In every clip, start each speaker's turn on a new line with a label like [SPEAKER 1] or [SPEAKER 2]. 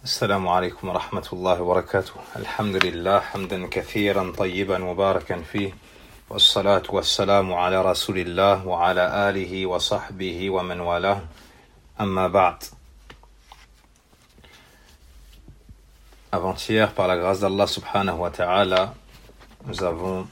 [SPEAKER 1] السلام عليكم ورحمة الله وبركاته. الحمد لله حمدا كثيرا طيبا مباركا فيه، والصلاة والسلام على رسول الله وعلى آله وصحبه ومن والاه. أما بعد. Avant-hier, par la grâce d'Allah subhanahu wa ta'ala, nous avons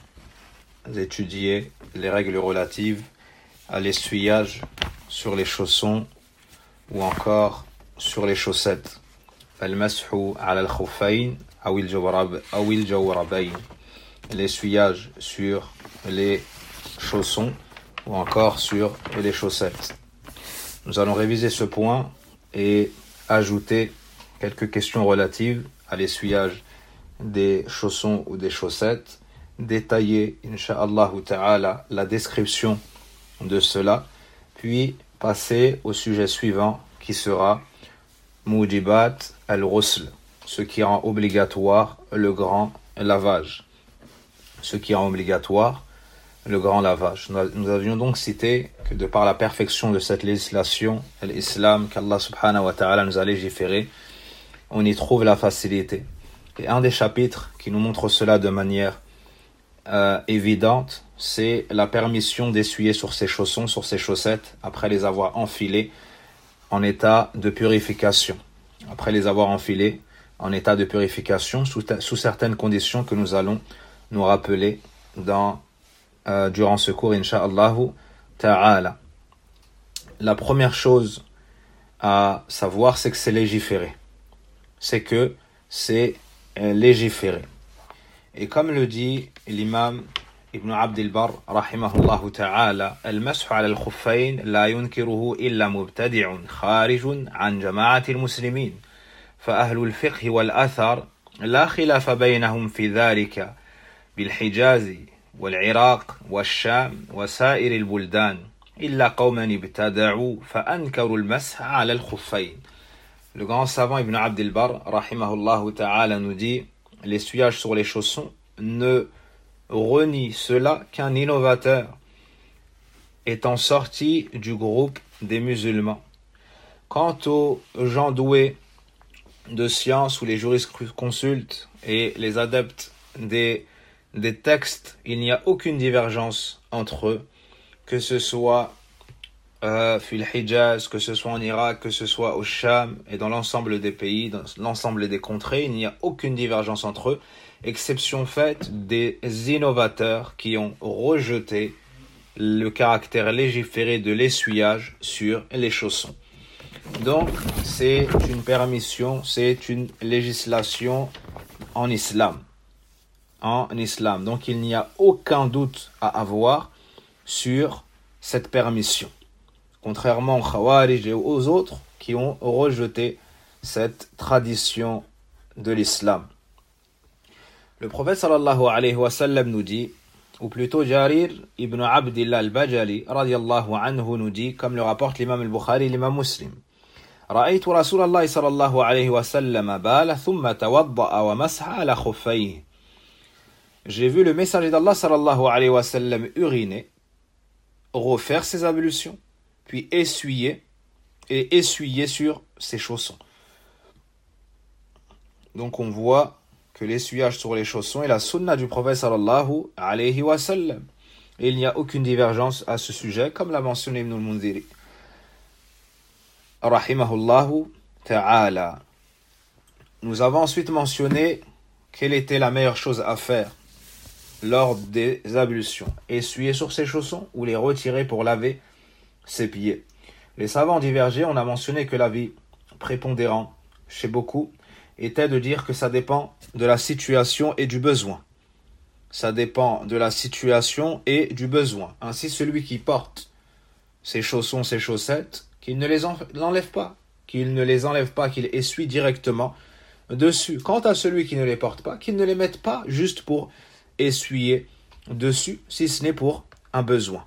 [SPEAKER 1] étudié les règles relatives à l'essuyage sur les chaussons ou encore sur les chaussettes. Al-mashu ala al-khuffayn aw al-jawrabayn. L'essuyage sur les chaussons ou encore sur les chaussettes. Nous allons réviser ce point et ajouter quelques questions relatives à l'essuyage des chaussons ou des chaussettes, détailler, incha'Allah ta'ala, la description de cela, puis passer au sujet suivant qui sera Mujibat al-Ghusl, ce qui rend obligatoire le grand lavage. Ce qui rend obligatoire le grand lavage. Nous avions donc cité que de par la perfection de cette législation, l'islam qu'Allah subhanahu wa ta'ala nous a légiféré, on y trouve la facilité. Et un des chapitres qui nous montre cela de manière évidente, c'est la permission d'essuyer sur ses chaussons, sur ses chaussettes, après les avoir enfilés en état de purification. Après les avoir enfilés en état de purification, sous certaines conditions que nous allons nous rappeler durant ce cours, incha'Allah ta'ala. La première chose à savoir, c'est que c'est légiféré. C'est que c'est légiféré. Et comme le dit l'imam Ibn Abd al-Barr, rahimahullah ta'ala, al-mashu ala al-khuffayn la yunkiruhu illa mubtadi'un kharijun an jama'ati al-muslimin. فأهل الفقه والأثر لا خلاف بينهم في ذلك بالحجاز والعراق والشام وسائر البلدان إلا قوما ابتدعوا فأنكروا المسح على الخفين. Le grand savant Ibn Abd al-Barr, rahimahullah ta'ala, nous dit: l'essuyage sur les chaussons ne renie cela qu'un innovateur étant sorti du groupe des musulmans. Quant aux gens doués de science ou les jurisconsultes et les adeptes des textes, il n'y a aucune divergence entre eux, que ce soit fil Hijaz, que ce soit en Irak, que ce soit au Sham et dans l'ensemble des pays, dans l'ensemble des contrées, il n'y a aucune divergence entre eux, exception faite des innovateurs qui ont rejeté le caractère légiféré de l'essuyage sur les chaussons. Donc, c'est une permission, c'est une législation en islam. Donc, il n'y a aucun doute à avoir sur cette permission. Contrairement aux Khawarij et aux autres qui ont rejeté cette tradition de l'islam. Le prophète sallallahu alayhi wa sallam nous dit, ou plutôt Jarir ibn Abdillah al-Bajali radiyallahu anhu nous dit, comme le rapporte l'imam al-Bukhari et l'imam Muslim: رأيت رسول الله صلى الله عليه وسلم بال ثم توضأ ومسح على خفيه. J'ai vu le messager d'Allah sallallahu alayhi wa sallam uriner, refaire ses ablutions, puis essuyer sur ses chaussons. Donc on voit que l'essuyage sur les chaussons est la sunna du prophète sallallahu alayhi wa sallam. Et il n'y a aucune divergence à ce sujet, comme l'a mentionné Ibn al-Mundhiri, rahimahullahu ta'ala. Nous avons ensuite mentionné quelle était la meilleure chose à faire lors des ablutions: essuyer sur ses chaussons ou les retirer pour laver ses pieds. Les savants divergés. On a mentionné que l'avis prépondérant chez beaucoup était de dire que ça dépend de la situation et du besoin. Ça dépend de la situation et du besoin. Ainsi, celui qui porte ses chaussons, ses chaussettes, qu'il ne les enlève pas, qu'il essuie directement dessus. Quant à celui qui ne les porte pas, qu'il ne les mette pas juste pour essuyer dessus, si ce n'est pour un besoin.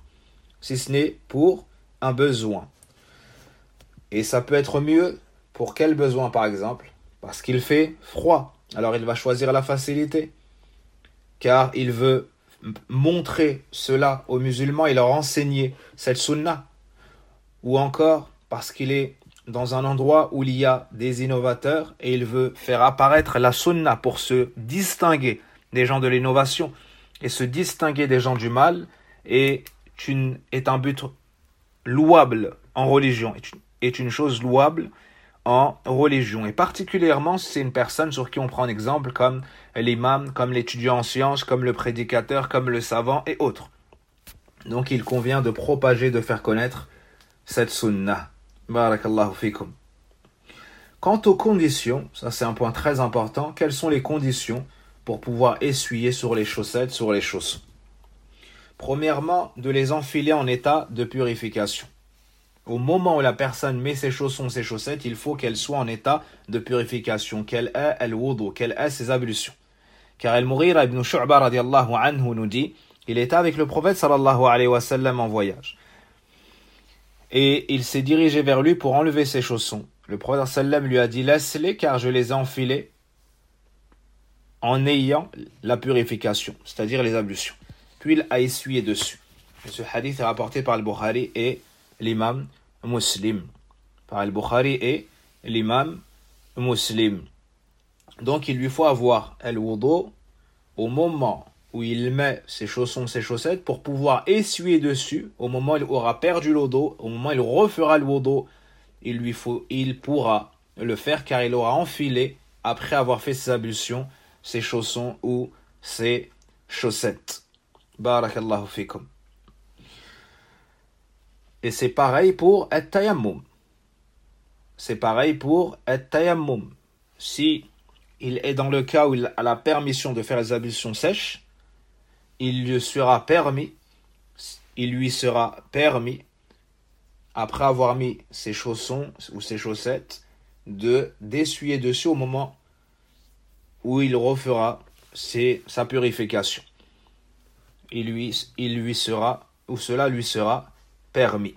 [SPEAKER 1] Et ça peut être mieux pour quel besoin, par exemple? Parce qu'il fait froid. Alors il va choisir la facilité, car il veut montrer cela aux musulmans et leur enseigner cette sunna. Ou encore parce qu'il est dans un endroit où il y a des innovateurs et il veut faire apparaître la sunna pour se distinguer des gens de l'innovation et se distinguer des gens du mal est un but louable en religion, est une chose louable en religion. Et particulièrement, c'est une personne sur qui on prend un exemple comme l'imam, comme l'étudiant en sciences, comme le prédicateur, comme le savant et autres. Donc il convient de propager, de faire connaître cette sunnah. Barakallahu fikum. Quant aux conditions, ça c'est un point très important, quelles sont les conditions pour pouvoir essuyer sur les chaussettes, sur les chaussons? Premièrement, de les enfiler en état de purification. Au moment où la personne met ses chaussons, ses chaussettes, il faut qu'elle soit en état de purification, qu'elle ait al-wudu, qu'elle ait ses ablutions. Car Al-Mughira ibn Shu'ba radiallahu anhu nous dit, il était avec le prophète sallallahu alayhi wa sallam en voyage. Et il s'est dirigé vers lui pour enlever ses chaussons. Le prophète sallam lui a dit, laisse-les car je les ai enfilés en ayant la purification, c'est-à-dire les ablutions. Puis il a essuyé dessus. Et ce hadith est rapporté par Al-Bukhari et l'imam Muslim. Par Al-Bukhari et l'imam Muslim. Donc il lui faut avoir al-wudu au moment où il met ses chaussons, ses chaussettes pour pouvoir essuyer dessus, au moment où il aura perdu l'odo, au moment où il refera le wudu, il pourra le faire car il aura enfilé, après avoir fait ses ablutions, ses chaussons ou ses chaussettes. Barakallahu fikum. Et c'est pareil pour at-tayammum. C'est pareil pour at-tayammum. Si il est dans le cas où il a la permission de faire les ablutions sèches, il lui sera permis, après avoir mis ses chaussons ou ses chaussettes, d'essuyer dessus au moment où il refera sa purification. Cela lui sera permis.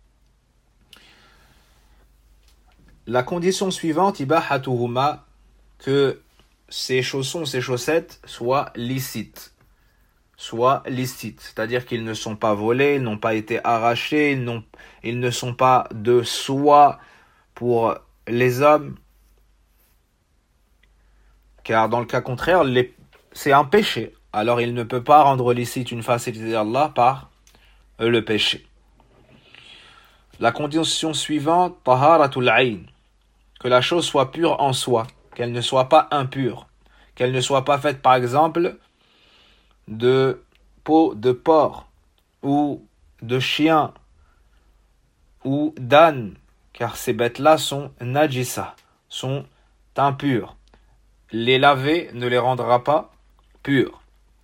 [SPEAKER 1] La condition suivante, ibahatuhuma, que ces chaussons, ces chaussettes soient licites. C'est-à-dire qu'ils ne sont pas volés, ils n'ont pas été arrachés, ils ne sont pas de soie pour les hommes. Car dans le cas contraire, c'est un péché. Alors il ne peut pas rendre licite une facilité d'Allah par le péché. La condition suivante, taharatul ayn, que la chose soit pure en soi, qu'elle ne soit pas impure, qu'elle ne soit pas faite par exemple de peau de porc ou de chien ou d'âne, car ces bêtes-là sont najisa, sont impures. Les laver ne les rendra pas pures.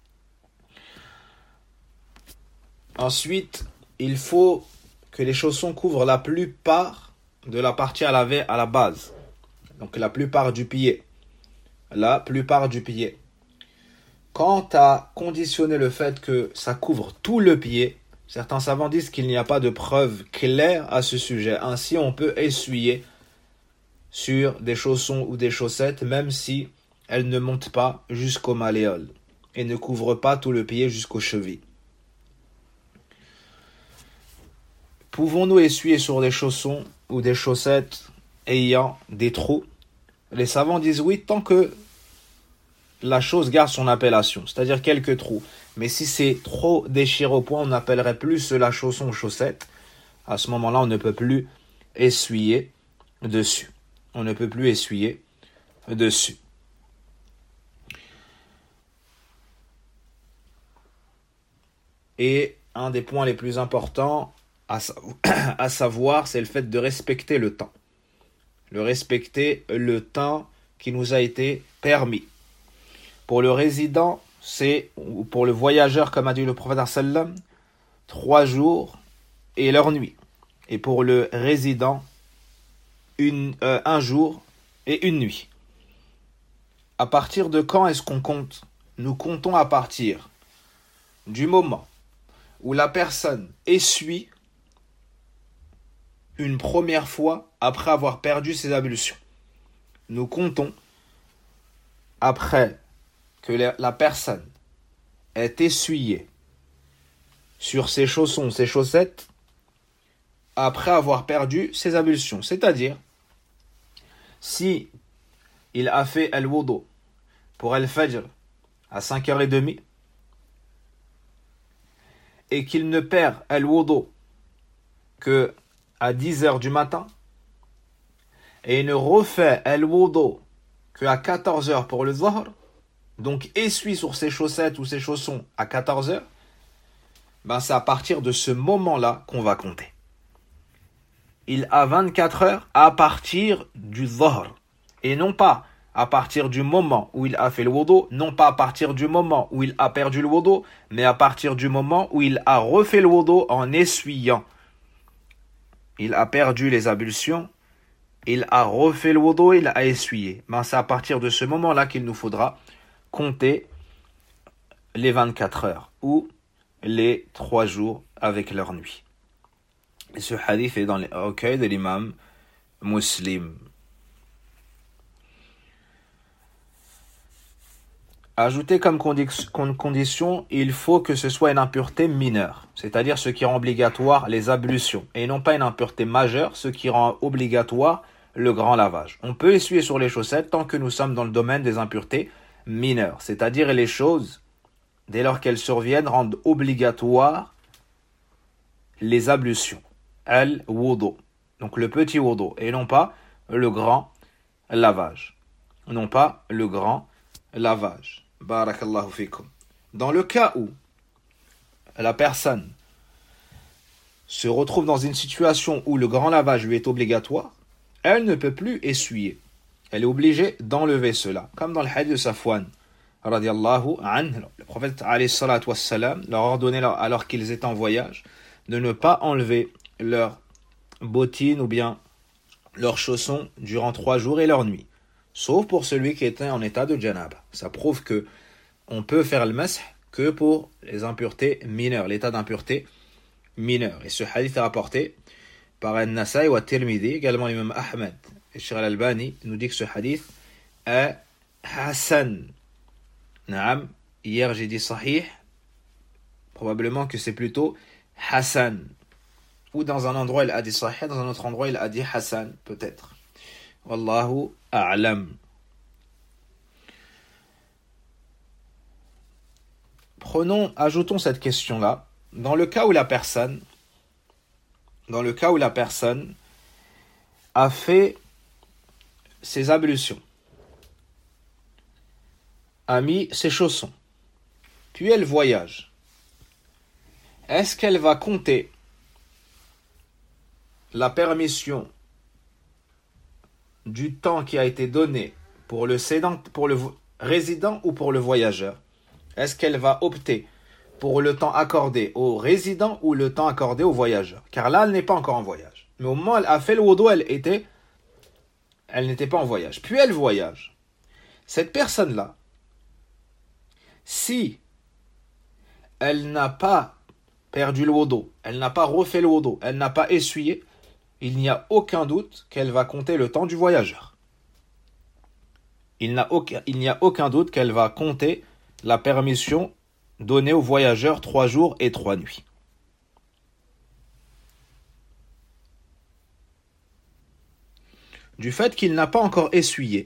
[SPEAKER 1] Ensuite, il faut que les chaussons couvrent la plupart de la partie à laver à la base. Donc la plupart du pied. Quant à conditionner le fait que ça couvre tout le pied, certains savants disent qu'il n'y a pas de preuve claire à ce sujet. Ainsi, on peut essuyer sur des chaussons ou des chaussettes, même si elles ne montent pas jusqu'au malléole et ne couvrent pas tout le pied jusqu'aux chevilles. Pouvons-nous essuyer sur des chaussons ou des chaussettes ayant des trous? Les savants disent oui, tant que la chose garde son appellation, c'est-à-dire quelques trous. Mais si c'est trop déchiré au point, on n'appellerait plus cela chausson ou chaussette. À ce moment-là, on ne peut plus essuyer dessus. Et un des points les plus importants à savoir, c'est le fait de respecter le temps. Qui nous a été permis. Pour le résident, ou pour le voyageur, comme a dit le prophète sallam, 3 jours et leur nuit. Et pour le résident, 1 jour et 1 nuit. À partir de quand est-ce qu'on compte? Nous comptons à partir du moment où la personne essuie une première fois après avoir perdu ses ablutions. Nous comptons après que la personne ait essuyé sur ses chaussons, ses chaussettes, après avoir perdu ses ablutions. C'est-à-dire, si il a fait al-wudu pour al-fajr à 5h30 et qu'il ne perd al-wudu que à 10h du matin et il ne refait al-wudu que à 14h pour le dhuhr, donc essuie sur ses chaussettes ou ses chaussons à 14h, c'est à partir de ce moment-là qu'on va compter. Il a 24 heures à partir du dhuhr, et non pas à partir du moment où il a fait le wudu, non pas à partir du moment où il a perdu le wudu, mais à partir du moment où il a refait le wudu en essuyant. Il a perdu les ablutions, il a refait le wudu, il a essuyé. C'est à partir de ce moment-là qu'il nous faudra compter les 24 heures ou les 3 jours avec leur nuit. Et ce hadith est dans les recueils de l'imam Muslim. Ajouter comme condition, il faut que ce soit une impureté mineure, c'est-à-dire ce qui rend obligatoire les ablutions, et non pas une impureté majeure, ce qui rend obligatoire le grand lavage. On peut essuyer sur les chaussettes tant que nous sommes dans le domaine des impuretés mineures, c'est-à-dire les choses, dès lors qu'elles surviennent, rendent obligatoire les ablutions. Al-wudu, donc le petit wudu, et non pas le grand lavage. Non pas le grand lavage. Barakallahu fikum. Dans le cas où la personne se retrouve dans une situation où le grand lavage lui est obligatoire, elle ne peut plus essuyer. Elle est obligée d'enlever cela. Comme dans le hadith de Safwan, radiallahu anhu, le prophète alayhi salatu wassalam leur ordonnait alors qu'ils étaient en voyage de ne pas enlever leurs bottines ou bien leurs chaussons durant 3 jours et leur nuit. Sauf pour celui qui était en état de janaba. Ça prouve que on peut faire le masih que pour les impuretés mineures, l'état d'impureté mineure. Et ce hadith est rapporté par An-Nasai wa Tirmidhi, également l'imam Ahmed. Et Cheikh Al-Albani nous dit que ce hadith est Hassan. Naam, hier j'ai dit Sahih, probablement que c'est plutôt Hassan. Ou dans un endroit il a dit Sahih, dans un autre endroit il a dit Hassan, peut-être. Wallahu a'lam. Ajoutons cette question-là. Dans le cas où la personne a fait ses ablutions, a mis ses chaussons, puis elle voyage, est-ce qu'elle va compter la permission du temps qui a été donné pour le résident ou pour le voyageur? Est-ce qu'elle va opter pour le temps accordé au résident ou le temps accordé au voyageur? Car là, elle n'est pas encore en voyage. Mais au moment où elle a fait le wudu, elle n'était pas en voyage. Puis elle voyage. Cette personne-là, si elle n'a pas perdu le wudu, elle n'a pas refait le wudu, elle n'a pas essuyé, il n'y a aucun doute qu'elle va compter le temps du voyageur. Il n'y a aucun doute qu'elle va compter la permission donnée au voyageur 3 jours et 3 nuits. Du fait qu'il n'a pas encore essuyé.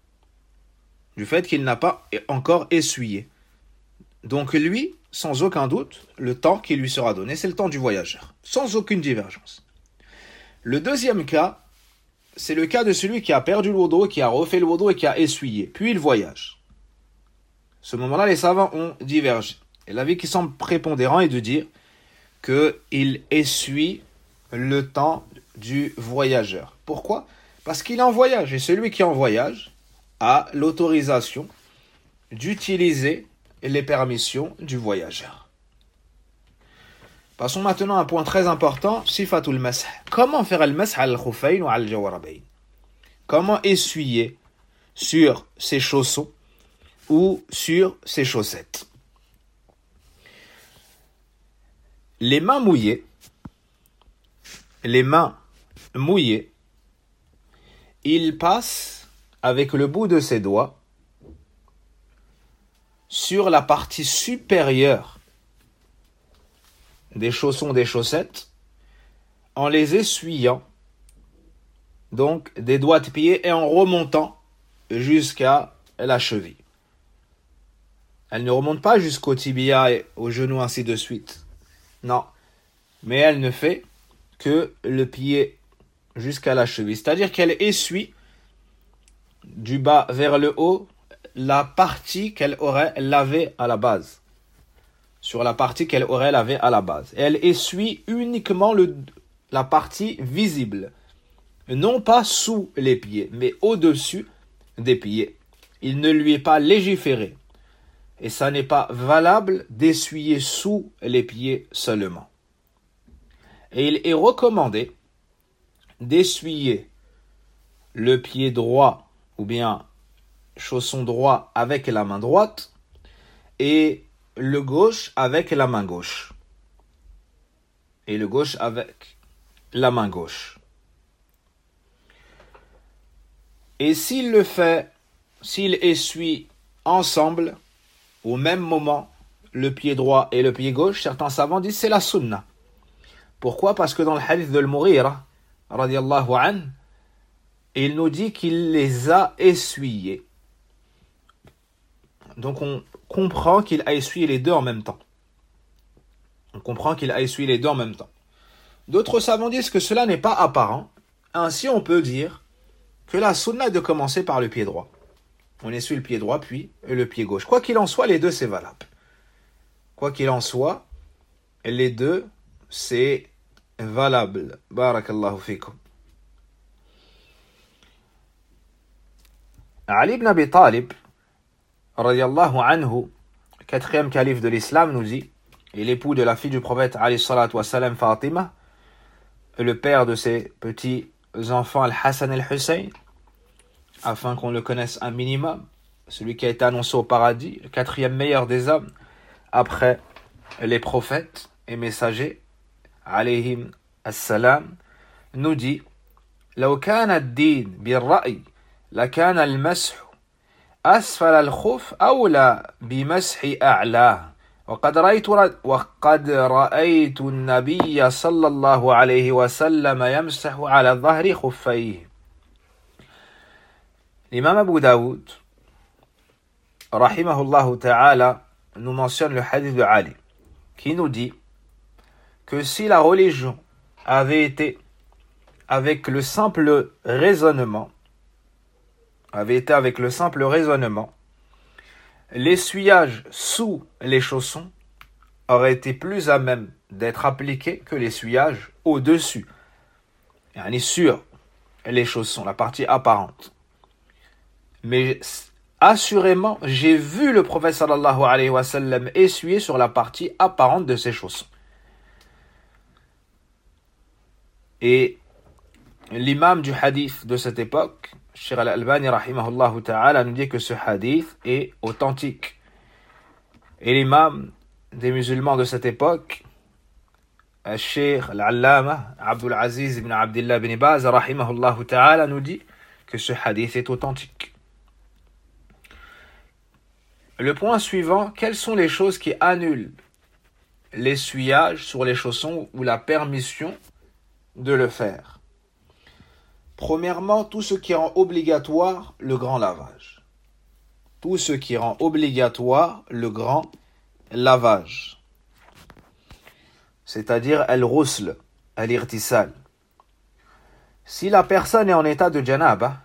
[SPEAKER 1] Donc lui, sans aucun doute, le temps qui lui sera donné, c'est le temps du voyageur. Sans aucune divergence. Le deuxième cas, c'est le cas de celui qui a perdu le wudu, qui a refait le wudu et qui a essuyé. Puis il voyage. À ce moment-là, les savants ont divergé. Et l'avis qui semble prépondérant est de dire qu'il essuie le temps du voyageur. Pourquoi? Parce qu'il est en voyage. Et celui qui est en voyage a l'autorisation d'utiliser les permissions du voyageur. Passons maintenant à un point très important, sifatul masah. Comment faire le masah al-khuffayn ou al-jawarabayn? Comment essuyer sur ses chaussons ou sur ses chaussettes? Les mains mouillées, il passe avec le bout de ses doigts sur la partie supérieure des chaussons des chaussettes en les essuyant, donc des doigts de pied, et en remontant jusqu'à la cheville. Elle ne remonte pas jusqu'au tibia et au genou, ainsi de suite. Non. Mais elle ne fait que le pied jusqu'à la cheville. C'est-à-dire qu'elle essuie du bas vers le haut la partie qu'elle aurait lavée à la base. Sur la partie qu'elle aurait lavée à la base. Et elle essuie uniquement la partie visible. Non pas sous les pieds, mais au-dessus des pieds. Il ne lui est pas légiféré. Et ça n'est pas valable d'essuyer sous les pieds seulement. Et il est recommandé d'essuyer le pied droit ou bien chausson droit avec la main droite et le gauche avec la main gauche. Et le gauche avec la main gauche. Et s'il essuie ensemble, au même moment, le pied droit et le pied gauche, certains savants disent c'est la sunna. Pourquoi? Parce que dans le hadith de Al-Mughira, radiyallahu anhu, il nous dit qu'il les a essuyés. Donc on comprend qu'il a essuyé les deux en même temps. D'autres savants disent que cela n'est pas apparent. Ainsi on peut dire que la sunna est de commencer par le pied droit. On essuie le pied droit puis le pied gauche. Quoi qu'il en soit, les deux c'est valable. Quoi qu'il en soit, les deux c'est valable. Barakallahu fikum. Ali ibn Abi Talib, radiyallahu anhu, quatrième calife de l'islam, nous dit, et l'époux de la fille du prophète alayhi salatu wassalam, Fatima, et le père de ses petits enfants Al-Hassan et Al-Hussein, afin qu'on le connaisse un minimum, celui qui a été annoncé au paradis, le quatrième meilleur des hommes, après les prophètes et messagers, alayhim assalam, nous dit, لو كان الدين بالرأي لكان المسح أسفل الخف أولى بمسح أعلاه وقد رأيت النبي صلى الله عليه وسلم يمسح على ظهر خفيه. L'imam Abu Daoud, rahimahullah ta'ala, nous mentionne le hadith de Ali, qui nous dit que si la religion avait été avec le simple raisonnement, l'essuyage sous les chaussons aurait été plus à même d'être appliqué que l'essuyage au-dessus, yani sur les chaussons, la partie apparente. Mais assurément, j'ai vu le prophète sallallahu alayhi wa sallam essuyer sur la partie apparente de ses chaussons. Et l'imam du hadith de cette époque, Cheikh Al-Albani rahimahullah ta'ala, nous dit que ce hadith est authentique. Et l'imam des musulmans de cette époque, Cheikh Al-Allama Abdul Aziz ibn Abdullah ibn Baz rahimahullah ta'ala, nous dit que ce hadith est authentique. Le point suivant, quelles sont les choses qui annulent l'essuyage sur les chaussons ou la permission de le faire? Premièrement, tout ce qui rend obligatoire le grand lavage. Tout ce qui rend obligatoire le grand lavage. C'est-à-dire al-ghusl, al-irtisal. Si la personne est en état de janaba,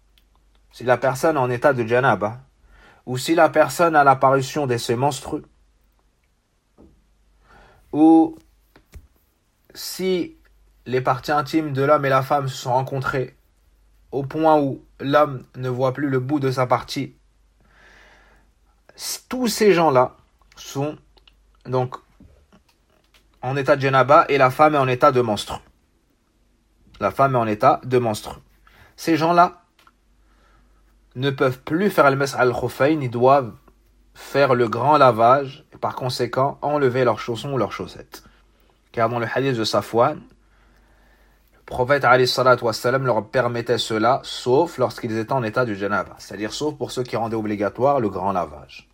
[SPEAKER 1] ou si la personne a l'apparition des faits menstrueux, ou si les parties intimes de l'homme et la femme se sont rencontrées au point où l'homme ne voit plus le bout de sa partie, tous ces gens-là sont donc en état de janaba et la femme est en état de menstru. Ces gens-là ne peuvent plus faire le mas' al-khuffayn, ils doivent faire le grand lavage et par conséquent enlever leurs chaussons ou leurs chaussettes. Car dans le hadith de Safwan, le prophète alayhi salatu wassalam leur permettait cela sauf lorsqu'ils étaient en état de janaba, c'est-à-dire sauf pour ceux qui rendaient obligatoire le grand lavage.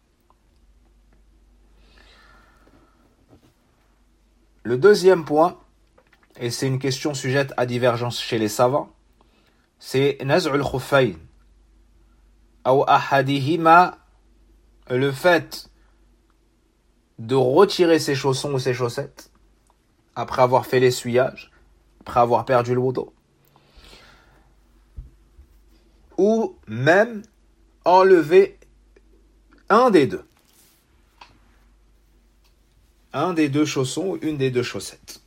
[SPEAKER 1] Le deuxième point, et c'est une question sujette à divergence chez les savants, c'est naz'ul khuffayn ou ahadihima, le fait de retirer ses chaussons ou ses chaussettes après avoir fait l'essuyage, après avoir perdu le wudu, ou même enlever un des deux chaussons ou une des deux chaussettes.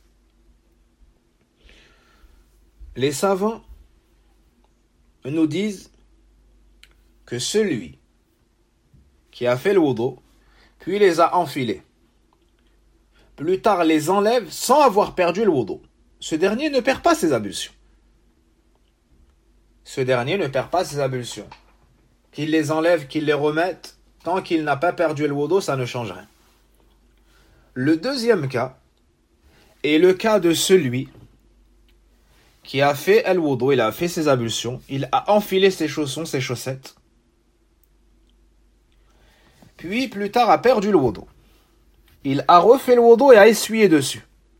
[SPEAKER 1] Les savants nous disent que celui qui a fait le wudu, puis les a enfilés, plus tard les enlève sans avoir perdu le wudu, ce dernier ne perd pas ses ablutions. Qu'il les enlève, qu'il les remette, tant qu'il n'a pas perdu le wudu, ça ne change rien. Le deuxième cas est le cas de celui qui a fait le wudu, il a fait ses ablutions, il a enfilé ses chaussons, ses chaussettes, puis plus tard a perdu le wudu. Il a refait le wudu et a essuyé dessus.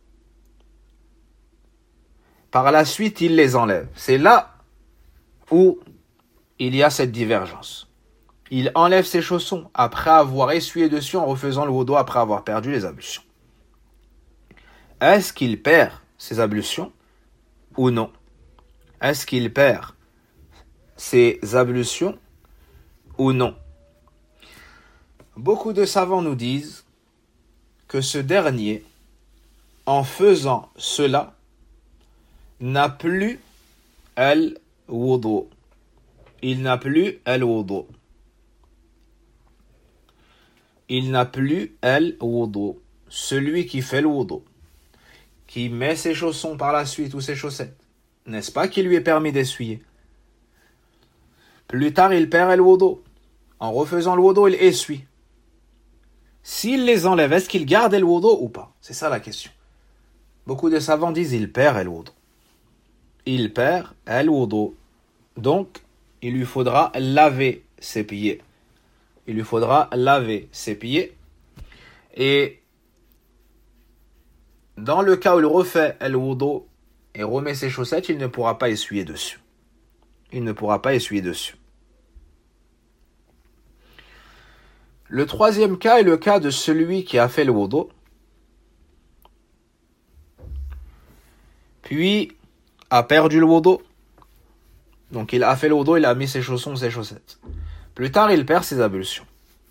[SPEAKER 1] Par la suite, il les enlève. C'est là où il y a cette divergence. Il enlève ses chaussons après avoir essuyé dessus en refaisant le wudu après avoir perdu les ablutions. Est-ce qu'il perd ses ablutions ou non? Est-ce qu'il perd ses ablutions ou non? Beaucoup de savants nous disent que ce dernier, en faisant cela, n'a plus al-wudu. Il n'a plus al-wudu. Il n'a plus al-wudu. Celui qui fait le wudu, qui met ses chaussons par la suite ou ses chaussettes, n'est-ce pas qu'il lui est permis d'essuyer? Plus tard, il perd al-wudu. En refaisant le wudu, il essuie. S'il les enlève, est-ce qu'il garde le wudu ou pas? C'est ça la question. Beaucoup de savants disent il perd le wudu. Il perd le wudu. Donc, il lui faudra laver ses pieds. Il lui faudra laver ses pieds. Et dans le cas où il refait le wudu et remet ses chaussettes, il ne pourra pas essuyer dessus. Il ne pourra pas essuyer dessus. Le troisième cas est le cas de celui qui a fait le wudu, puis a perdu le wudu. Donc il a fait le wudu, il a mis ses chaussons, ses chaussettes. Plus tard, il perd ses ablutions.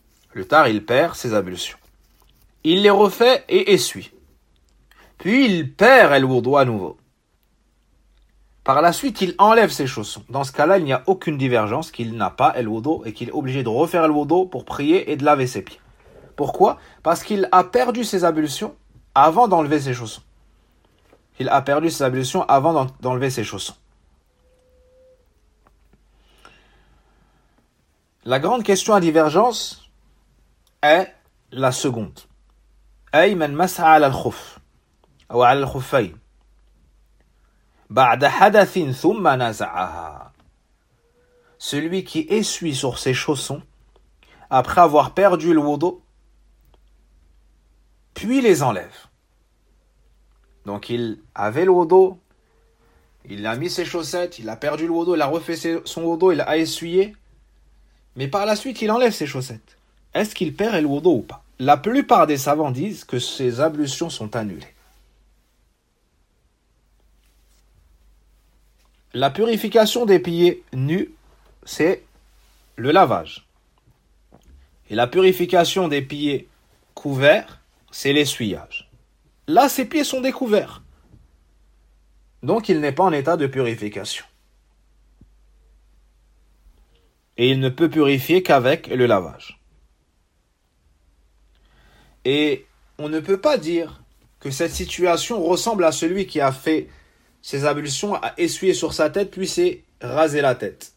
[SPEAKER 1] Il les refait et essuie. Puis il perd le wudu à nouveau. Par la suite, il enlève ses chaussons. Dans ce cas-là, il n'y a aucune divergence qu'il n'a pas le wudu et qu'il est obligé de refaire le wudu pour prier et de laver ses pieds. Pourquoi? Parce qu'il a perdu ses ablutions avant d'enlever ses chaussons. La grande question à divergence est la seconde. أي من مسح على الخف أو على الخفين بعد حدث ثم نزعها. Celui qui essuie sur ses chaussons après avoir perdu le wudu, puis les enlève. Donc il avait le wudu, il a mis ses chaussettes, il a perdu le wudu, il a refait son wudu, il a essuyé, mais par la suite il enlève ses chaussettes. Est-ce qu'il perd le wudu ou pas? La plupart des savants disent que ses ablutions sont annulées. La purification des pieds nus, c'est le lavage. Et la purification des pieds couverts, c'est l'essuyage. Là, ses pieds sont découverts. Donc, il n'est pas en état de purification. Et il ne peut purifier qu'avec le lavage. Et on ne peut pas dire que cette situation ressemble à celui qui a fait ses ablutions, a essuyé sur sa tête, puis s'est rasé la tête.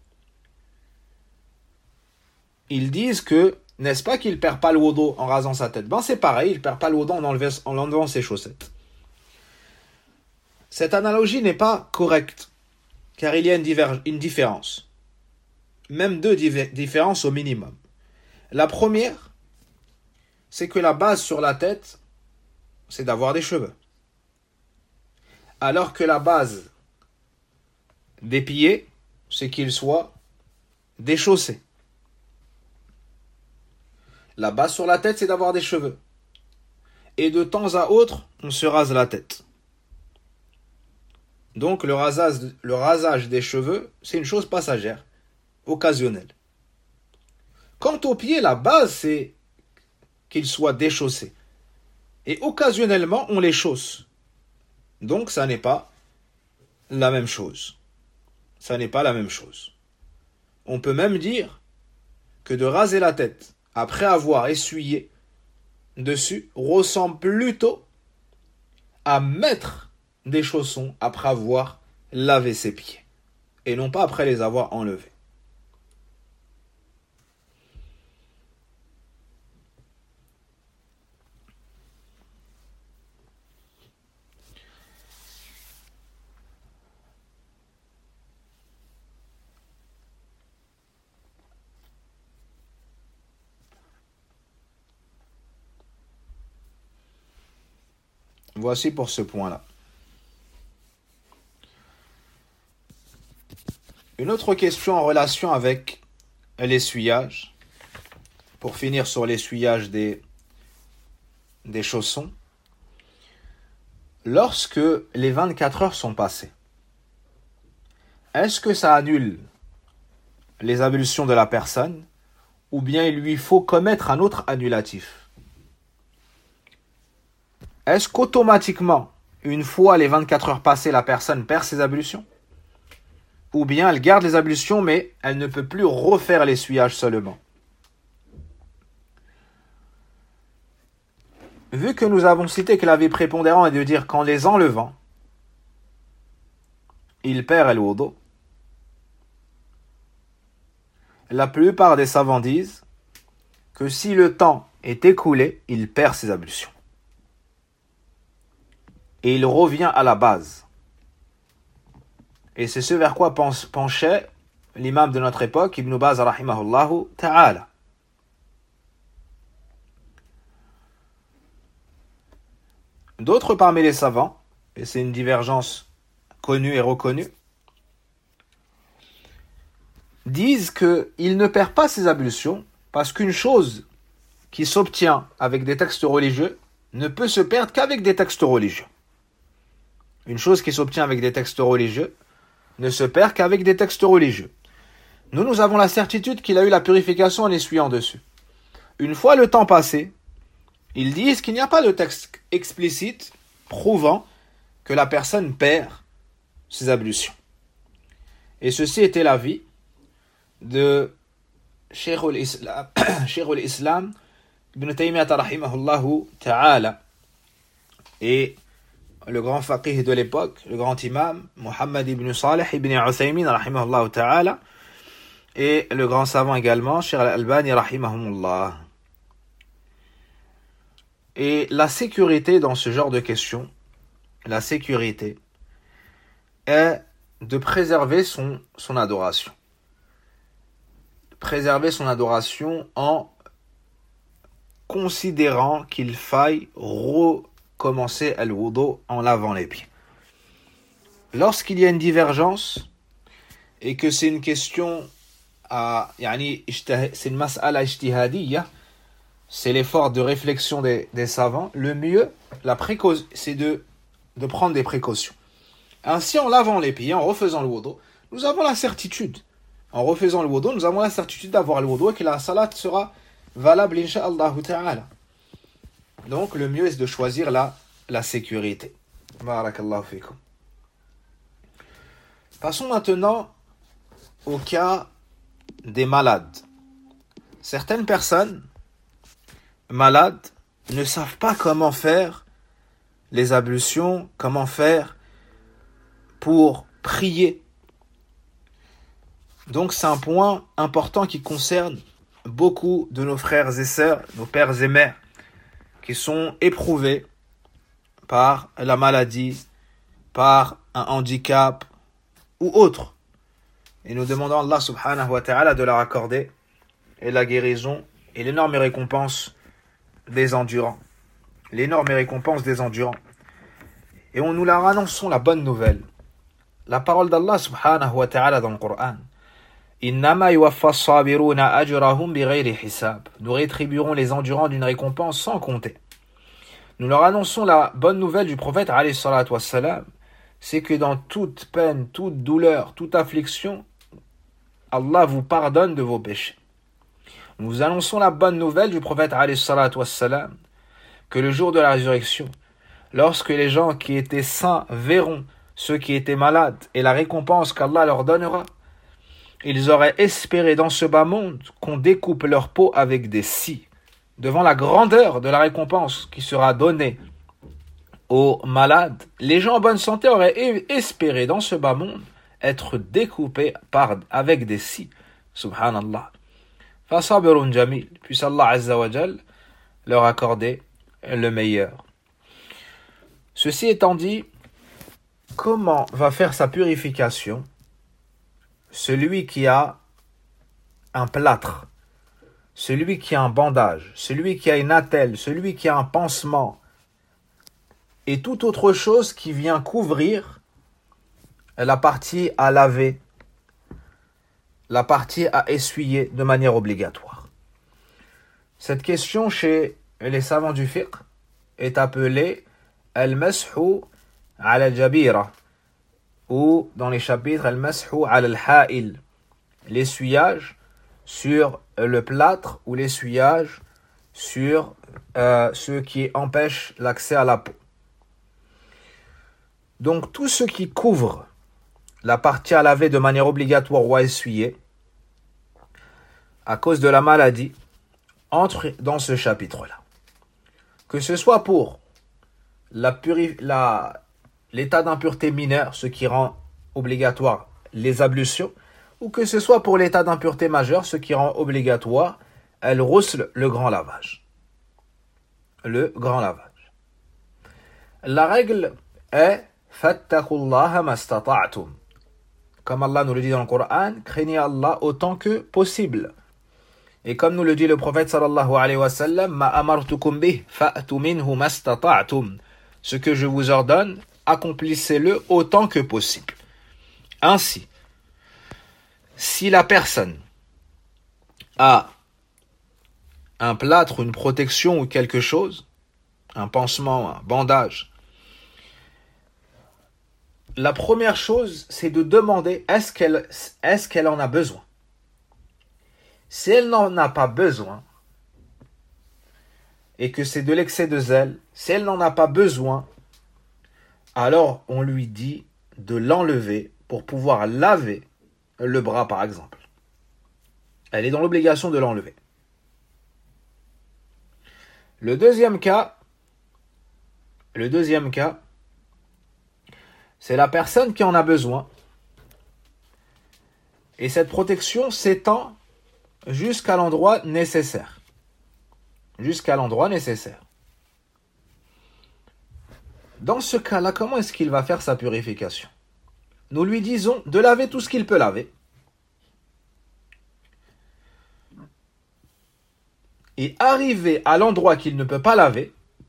[SPEAKER 1] Ils disent que, n'est-ce pas qu'il ne perd pas le wudu en rasant sa tête? Ben c'est pareil, il ne perd pas le wudu en enlevant ses chaussettes. Cette analogie n'est pas correcte, car il y a une différence. Même deux différences au minimum. La première, c'est que la base sur la tête, c'est d'avoir des cheveux. alors que la base des pieds, c'est qu'ils soient déchaussés. La base sur la tête, c'est d'avoir des cheveux. Et de temps à autre, on se rase la tête. Donc le rasage des cheveux, c'est une chose passagère, occasionnelle. Quant aux pieds, la base, c'est qu'ils soient déchaussés. Et occasionnellement, on les chausse. Donc ça n'est pas la même chose. Ça n'est pas la même chose. On peut même dire que de raser la tête après avoir essuyé dessus ressemble plutôt à mettre des chaussons après avoir lavé ses pieds et non pas après les avoir enlevés. Voici pour ce point-là. Une autre question en relation avec l'essuyage, pour finir sur l'essuyage des chaussons. Lorsque les 24 heures sont passées, est-ce que ça annule les ablutions de la personne ou bien il lui faut commettre un autre annulatif? Est-ce qu'automatiquement, une fois les 24 heures passées, la personne perd ses ablutions? Ou bien elle garde les ablutions, mais elle ne peut plus refaire l'essuyage seulement? Vu que nous avons cité que l'avis prépondérant est de dire qu'en les enlevant, il perd el wudu, la plupart des savants disent que si le temps est écoulé, il perd ses ablutions. Et il revient à la base. Et c'est ce vers quoi penchait l'imam de notre époque, Ibn Baz rahimahullahu ta'ala. D'autres parmi les savants, et c'est une divergence connue et reconnue, disent qu'il ne perd pas ses ablutions parce qu'une chose qui s'obtient avec des textes religieux ne peut se perdre qu'avec des textes religieux. Une chose qui s'obtient avec des textes religieux ne se perd qu'avec des textes religieux. Nous avons la certitude qu'il a eu la purification en essuyant dessus. Une fois le temps passé, ils disent qu'il n'y a pas de texte explicite prouvant que la personne perd ses ablutions. Et ceci était l'avis de Cheikh al-Islam Ibn Taymiyyah rahimahullahu ta'ala et le grand faqih de l'époque, le grand imam Muhammad ibn Salih ibn Uthaymin rahimahullahu ta'ala et le grand savant également Cheikh al-Albani rahimahumullah. Et la sécurité dans ce genre de questions, la sécurité est de préserver son adoration. Préserver son adoration en considérant qu'il faille recommencer al-wudu en lavant les pieds. Lorsqu'il y a une divergence et que c'est une question c'est une mas'ala ijtihadiyya, c'est l'effort de réflexion des savants, le mieux, c'est de prendre des précautions. Ainsi, en lavant les pieds, en refaisant le wudu, nous avons la certitude. En refaisant le wudu, nous avons la certitude d'avoir le wudu et que la salat sera valable, incha'Allah ta'ala. Donc, le mieux est de choisir la sécurité. Barakallahu fikum. Passons maintenant au cas des malades. Certaines personnes malades ne savent pas comment faire les ablutions, comment faire pour prier. Donc c'est un point important qui concerne beaucoup de nos frères et sœurs, nos pères et mères, qui sont éprouvés par la maladie, par un handicap ou autre. Et nous demandons à Allah subhanahu wa ta'ala de leur accorder et la guérison et l'énorme récompense des endurants. L'énorme récompense des endurants. et nous leur annonçons la bonne nouvelle. La parole d'Allah subhanahu wa ta'ala dans le Coran. Innama yuwaffa as-sabiruna ajrahum bighayri hisab. Nous rétribuerons les endurants d'une récompense sans compter. Nous leur annonçons la bonne nouvelle du prophète alayhi salatu wassalam, c'est que dans toute peine, toute douleur, toute affliction, Allah vous pardonne de vos péchés. Nous annonçons la bonne nouvelle du prophète alayhi salatu wassalam, que le jour de la résurrection, lorsque les gens qui étaient saints verront ceux qui étaient malades et la récompense qu'Allah leur donnera, ils auraient espéré dans ce bas monde qu'on découpe leur peau avec des scies, devant la grandeur de la récompense qui sera donnée aux malades. Les gens en bonne santé auraient espéré dans ce bas monde être découpés avec des scies. Subhanallah. Fasabirun jamil. Puisse Allah Azza wa Jal leur accorder le meilleur. Ceci étant dit, comment va faire sa purification celui qui a un plâtre, celui qui a un bandage, celui qui a une attelle, celui qui a un pansement et toute autre chose qui vient couvrir la partie à laver, la partie à essuyer de manière obligatoire. Cette question chez les savants du fiqh est appelée al-mashu ala al-jabira, ou dans les chapitres al-mashu ala al-ha'il, l'essuyage sur le plâtre ou l'essuyage sur ce qui empêche l'accès à la peau. Donc tout ce qui couvre la partie à laver de manière obligatoire ou à essuyer à cause de la maladie entre dans ce chapitre-là. Que ce soit pour l'état d'impureté mineure, ce qui rend obligatoire les ablutions, ou que ce soit pour l'état d'impureté majeure, ce qui rend obligatoire al-ghusl, le grand lavage. Le grand lavage. La règle est fattaqullaha mastata'tum. Comme Allah nous le dit dans le Coran, craignez Allah autant que possible. Et comme nous le dit le prophète sallallahu alayhi wa sallam, ma amartukum bih fa'tu minhu mastata'tum. Ce que je vous ordonne, accomplissez-le autant que possible. Ainsi, si la personne a un plâtre, une protection ou quelque chose, un pansement, un bandage, la première chose, c'est de demander est-ce qu'elle en a besoin. Si elle n'en a pas besoin, et que c'est de l'excès de zèle, si elle n'en a pas besoin, alors on lui dit de l'enlever pour pouvoir laver le bras par exemple. Elle est dans l'obligation de l'enlever. Le deuxième cas, c'est la personne qui en a besoin. Et cette protection s'étend jusqu'à l'endroit nécessaire. Jusqu'à l'endroit nécessaire. Dans ce cas-là, comment est-ce qu'il va faire sa purification? Nous lui disons de laver tout ce qu'il peut laver. Et arrivé à l'endroit qu'il ne peut pas laver,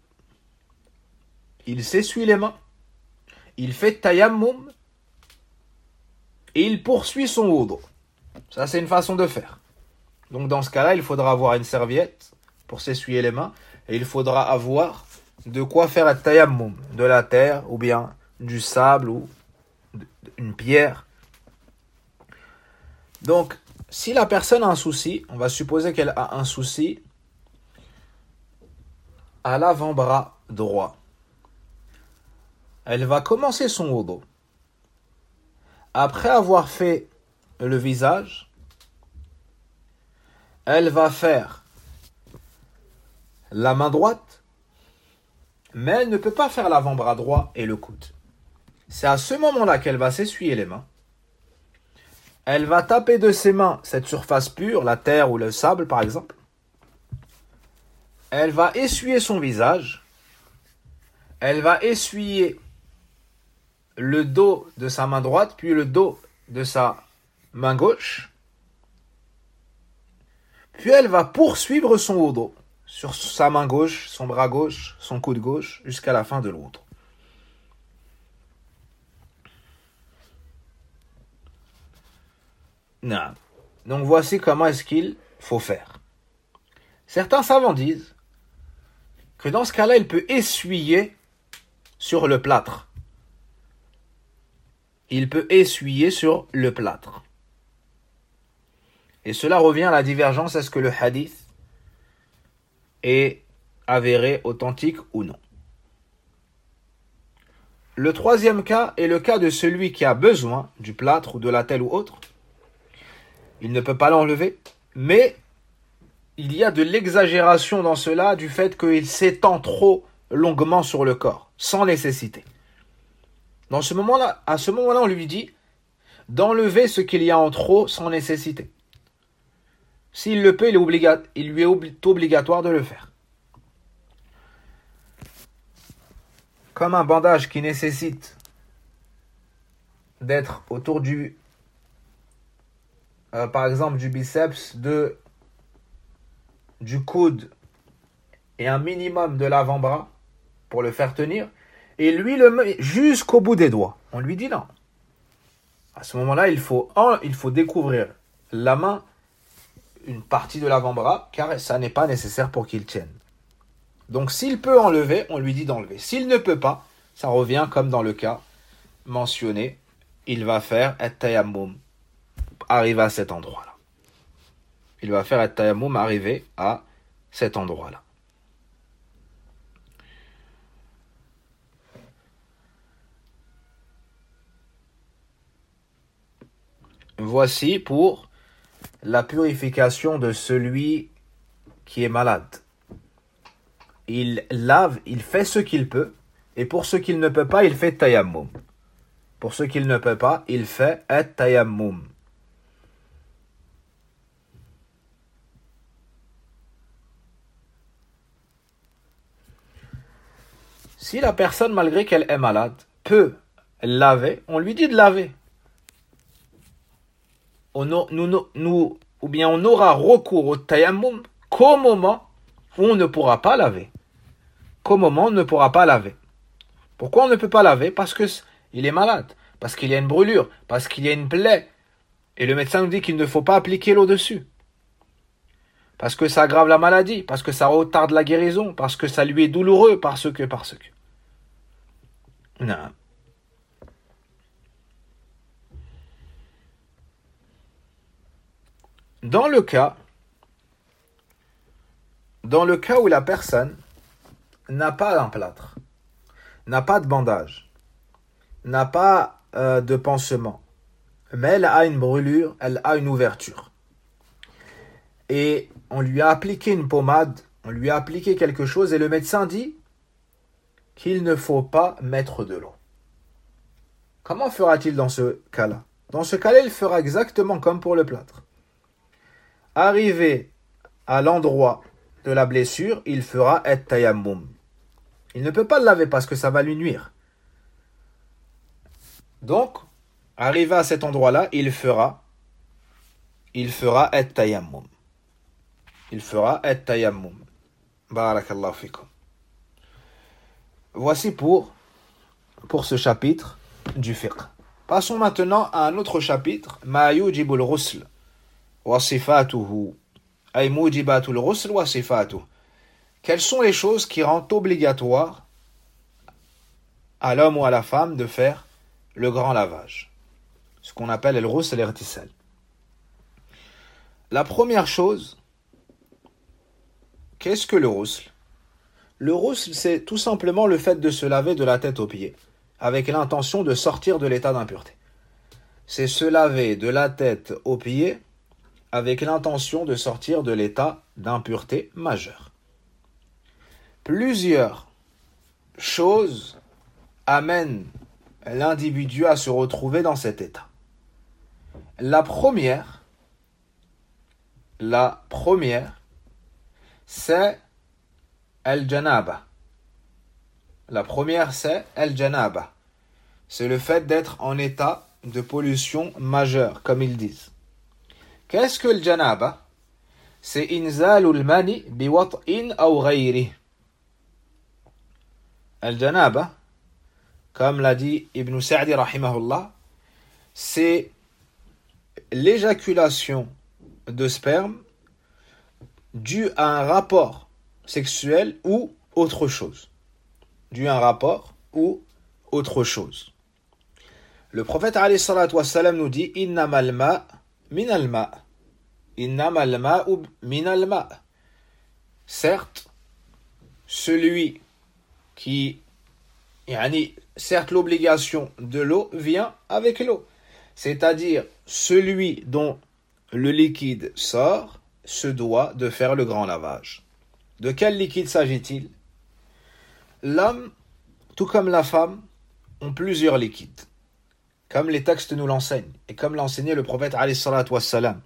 [SPEAKER 1] il s'essuie les mains, il fait tayammum et il poursuit son wudu. Ça, c'est une façon de faire. Donc, dans ce cas-là, il faudra avoir une serviette pour s'essuyer les mains et il faudra avoir de quoi faire un tayammum, de la terre ou bien du sable ou une pierre. Donc, si la personne a un souci, on va supposer qu'elle a un souci à l'avant-bras droit. Elle va commencer son wudu. Après avoir fait le visage, elle va faire la main droite, mais elle ne peut pas faire l'avant-bras droit et le coude. C'est à ce moment-là qu'elle va s'essuyer les mains. Elle va taper de ses mains cette surface pure, la terre ou le sable par exemple. Elle va essuyer son visage. Elle va essuyer le dos de sa main droite, puis le dos de sa main gauche. Puis elle va poursuivre son wudu sur sa main gauche, son bras gauche, son coude gauche, jusqu'à la fin de l'autre. Non. Donc voici comment est-ce qu'il faut faire. Certains savants disent que dans ce cas-là, il peut essuyer sur le plâtre. Il peut essuyer sur le plâtre. Et cela revient à la divergence, est-ce que le hadith est avéré, authentique ou non. Le troisième cas est le cas de celui qui a besoin du plâtre ou de la telle ou autre. Il ne peut pas l'enlever, mais il y a de l'exagération dans cela du fait qu'il s'étend trop longuement sur le corps, sans nécessité. À ce moment-là, on lui dit d'enlever ce qu'il y a en trop sans nécessité. S'il le peut, il lui est obligatoire de le faire. Comme un bandage qui nécessite d'être autour par exemple du biceps, du coude et un minimum de l'avant-bras pour le faire tenir, et lui le met jusqu'au bout des doigts. On lui dit non. À ce moment-là, il faut découvrir la main, une partie de l'avant-bras, car ça n'est pas nécessaire pour qu'il tienne. Donc s'il peut enlever, on lui dit d'enlever. S'il ne peut pas, ça revient comme dans le cas mentionné, il va faire at-tayammum, arriver à cet endroit-là. Il va faire at-tayammum, arriver à cet endroit-là. Voici pour la purification de celui qui est malade. Il lave, il fait ce qu'il peut, et pour ce qu'il ne peut pas, il fait tayammum. Pour ce qu'il ne peut pas, il fait at-tayammum. Si la personne, malgré qu'elle est malade, peut laver, on lui dit de laver. On aura recours au tayammum qu'au moment où on ne pourra pas laver. Qu'au moment où on ne pourra pas laver. Pourquoi on ne peut pas laver? Parce qu'il est malade, parce qu'il y a une brûlure, parce qu'il y a une plaie. Et le médecin nous dit qu'il ne faut pas appliquer l'eau dessus. Parce que ça aggrave la maladie, parce que ça retarde la guérison, parce que ça lui est douloureux, parce que. Non. Dans le cas où la personne n'a pas un plâtre, n'a pas de bandage, n'a pas de pansement, mais elle a une brûlure, elle a une ouverture. Et on lui a appliqué une pommade, on lui a appliqué quelque chose et le médecin dit qu'il ne faut pas mettre de l'eau. Comment fera-t-il dans ce cas-là? Dans ce cas-là, il fera exactement comme pour le plâtre. Arrivé à l'endroit de la blessure, il fera at-tayammum. Il ne peut pas le laver parce que ça va lui nuire. Donc, arrivé à cet endroit-là, il fera at-tayammum. Il fera at-tayammum. Barakallahu fikum. Voici pour ce chapitre du fiqh. Passons maintenant à un autre chapitre, ma yujibul ghusl wa sifatuhu. Ay mujibatul ghusl wa sifatuhu. Quelles sont les choses qui rendent obligatoire à l'homme ou à la femme de faire le grand lavage, ce qu'on appelle le ghusl al-irtisal. La première chose, qu'est-ce que le ghusl? Le ghusl, c'est tout simplement le fait de se laver de la tête aux pieds, avec l'intention de sortir de l'état d'impureté. C'est se laver de la tête aux pieds avec l'intention de sortir de l'état d'impureté majeure. Plusieurs choses amènent l'individu à se retrouver dans cet état. La première, c'est al-janaba. La première, c'est al-janaba. C'est le fait d'être en état de pollution majeure, comme ils disent. Qu'est-ce que le janaba? C'est inzalul mani biwat'in aw ghayri. Al-janaba, comme l'a dit Ibn Sa'di rahimahullah, c'est l'éjaculation de sperme due à un rapport sexuel ou autre chose. Due à un rapport ou autre chose. Le prophète alayhi salatu wassalam nous dit innamal ma' min al-ma'. Innamal ma'u min al-ma'. Certes, celui qui certes l'obligation de l'eau vient avec l'eau. C'est-à-dire celui dont le liquide sort se doit de faire le grand lavage. De quel liquide s'agit-il? L'homme, tout comme la femme, ont plusieurs liquides, comme les textes nous l'enseignent, et comme l'a enseigné le prophète alayhi salatu wassalam.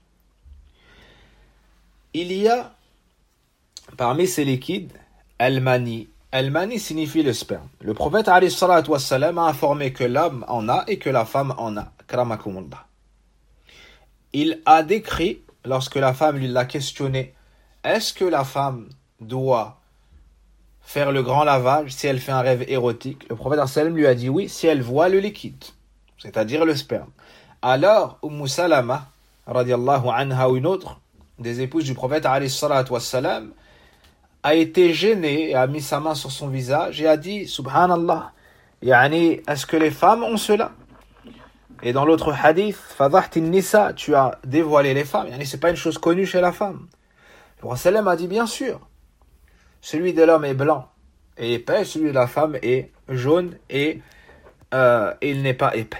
[SPEAKER 1] Il y a, parmi ces liquides, al-mani. Al-mani signifie le sperme. Le prophète alayhi salatu wassalam a informé que l'homme en a et que la femme en a. Karamakumullah. Il a décrit, lorsque la femme lui l'a questionné, est-ce que la femme doit faire le grand lavage si elle fait un rêve érotique? Le prophète sallam lui a dit oui, si elle voit le liquide, c'est-à-dire le sperme. Alors, Salama, radiallahu anha, ou une autre des épouses du prophète alayhi salatu wassalam, a été gênée et a mis sa main sur son visage et a dit subhanallah, est-ce que les femmes ont cela? Et dans l'autre hadith, fadahti nisa, tu as dévoilé les femmes. C'est pas une chose connue chez la femme. Le prophète sallam a dit bien sûr. Celui de l'homme est blanc et épais, celui de la femme est jaune et il n'est pas épais.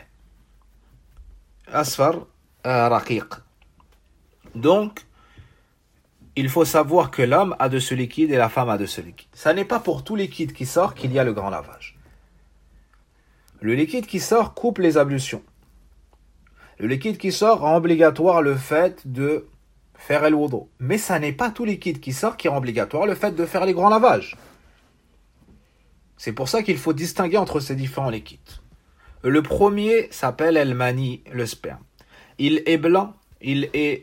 [SPEAKER 1] Asfar raqiq. Donc, il faut savoir que l'homme a de ce liquide et la femme a de ce liquide. Ça n'est pas pour tout liquide qui sort qu'il y a le grand lavage. Le liquide qui sort coupe les ablutions. Le liquide qui sort rend obligatoire le fait de faire el wudu. Mais ça n'est pas tout liquide qui sort qui rend obligatoire le fait de faire les grands lavages. C'est pour ça qu'il faut distinguer entre ces différents liquides. Le premier s'appelle el mani, le sperme. Il est blanc, il est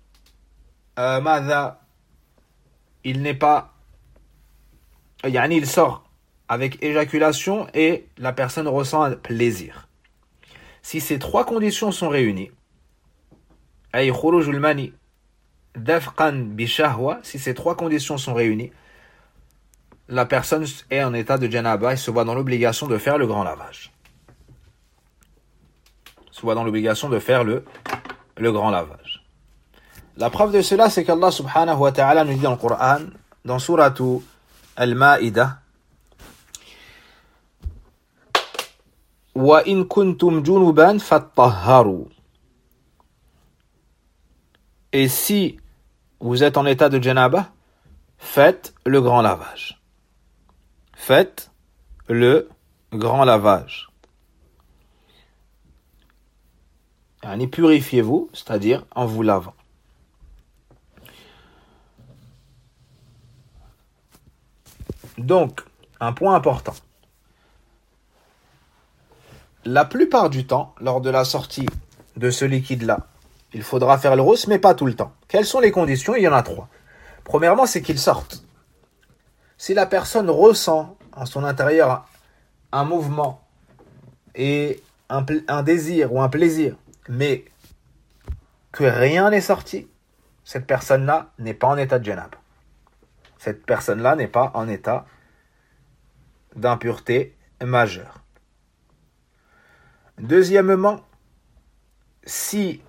[SPEAKER 1] il n'est pas, il sort avec éjaculation et la personne ressent un plaisir. Si ces trois conditions sont réunies, si ces trois conditions sont réunies, la personne est en état de janaba et se voit dans l'obligation de faire le grand lavage. Se voit dans l'obligation de faire le grand lavage. La preuve de cela, c'est qu'Allah subhanahu wa ta'ala nous dit dans le Coran, dans suratu Al-Ma'idah, wa in kuntum junuban fattahharu. Et si vous êtes en état de janaba, faites le grand lavage. Faites le grand lavage. Purifiez-vous, c'est-à-dire en vous lavant. Donc, un point important. La plupart du temps, lors de la sortie de ce liquide-là, il faudra faire le rousse, mais pas tout le temps. Quelles sont les conditions? Il y en a trois. Premièrement, c'est qu'il sorte. Si la personne ressent en son intérieur un mouvement et un désir ou un plaisir, mais que rien n'est sorti, cette personne-là n'est pas en état de janab. Cette personne-là n'est pas en état d'impureté majeure. Deuxièmement, si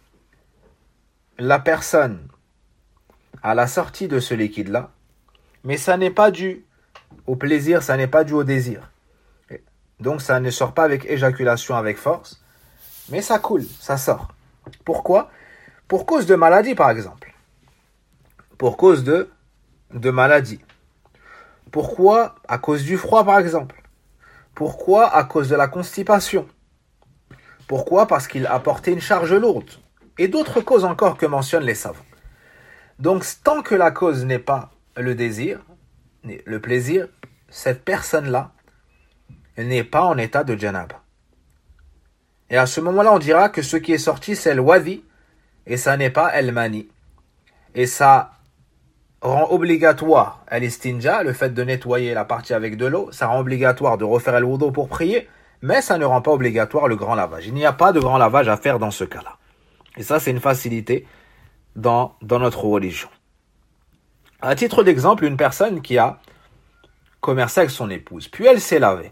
[SPEAKER 1] la personne à la sortie de ce liquide-là, mais ça n'est pas dû au plaisir, ça n'est pas dû au désir. Donc ça ne sort pas avec éjaculation avec force, mais ça coule, ça sort. Pourquoi? Pour cause de maladie, par exemple. Pour cause de maladie. Pourquoi? À cause du froid, par exemple. Pourquoi? À cause de la constipation. Pourquoi? Parce qu'il a porté une charge lourde. Et d'autres causes encore que mentionnent les savants. Donc, tant que la cause n'est pas le désir, le plaisir, cette personne-là n'est pas en état de janaba. Et à ce moment-là, on dira que ce qui est sorti, c'est le wadi, et ça n'est pas el mani. Et ça rend obligatoire al-istinja, le fait de nettoyer la partie avec de l'eau, ça rend obligatoire de refaire le wudu pour prier, mais ça ne rend pas obligatoire le grand lavage. Il n'y a pas de grand lavage à faire dans ce cas-là. Et ça, c'est une facilité dans notre religion. À titre d'exemple, une personne qui a commercé avec son épouse, puis elle s'est lavée.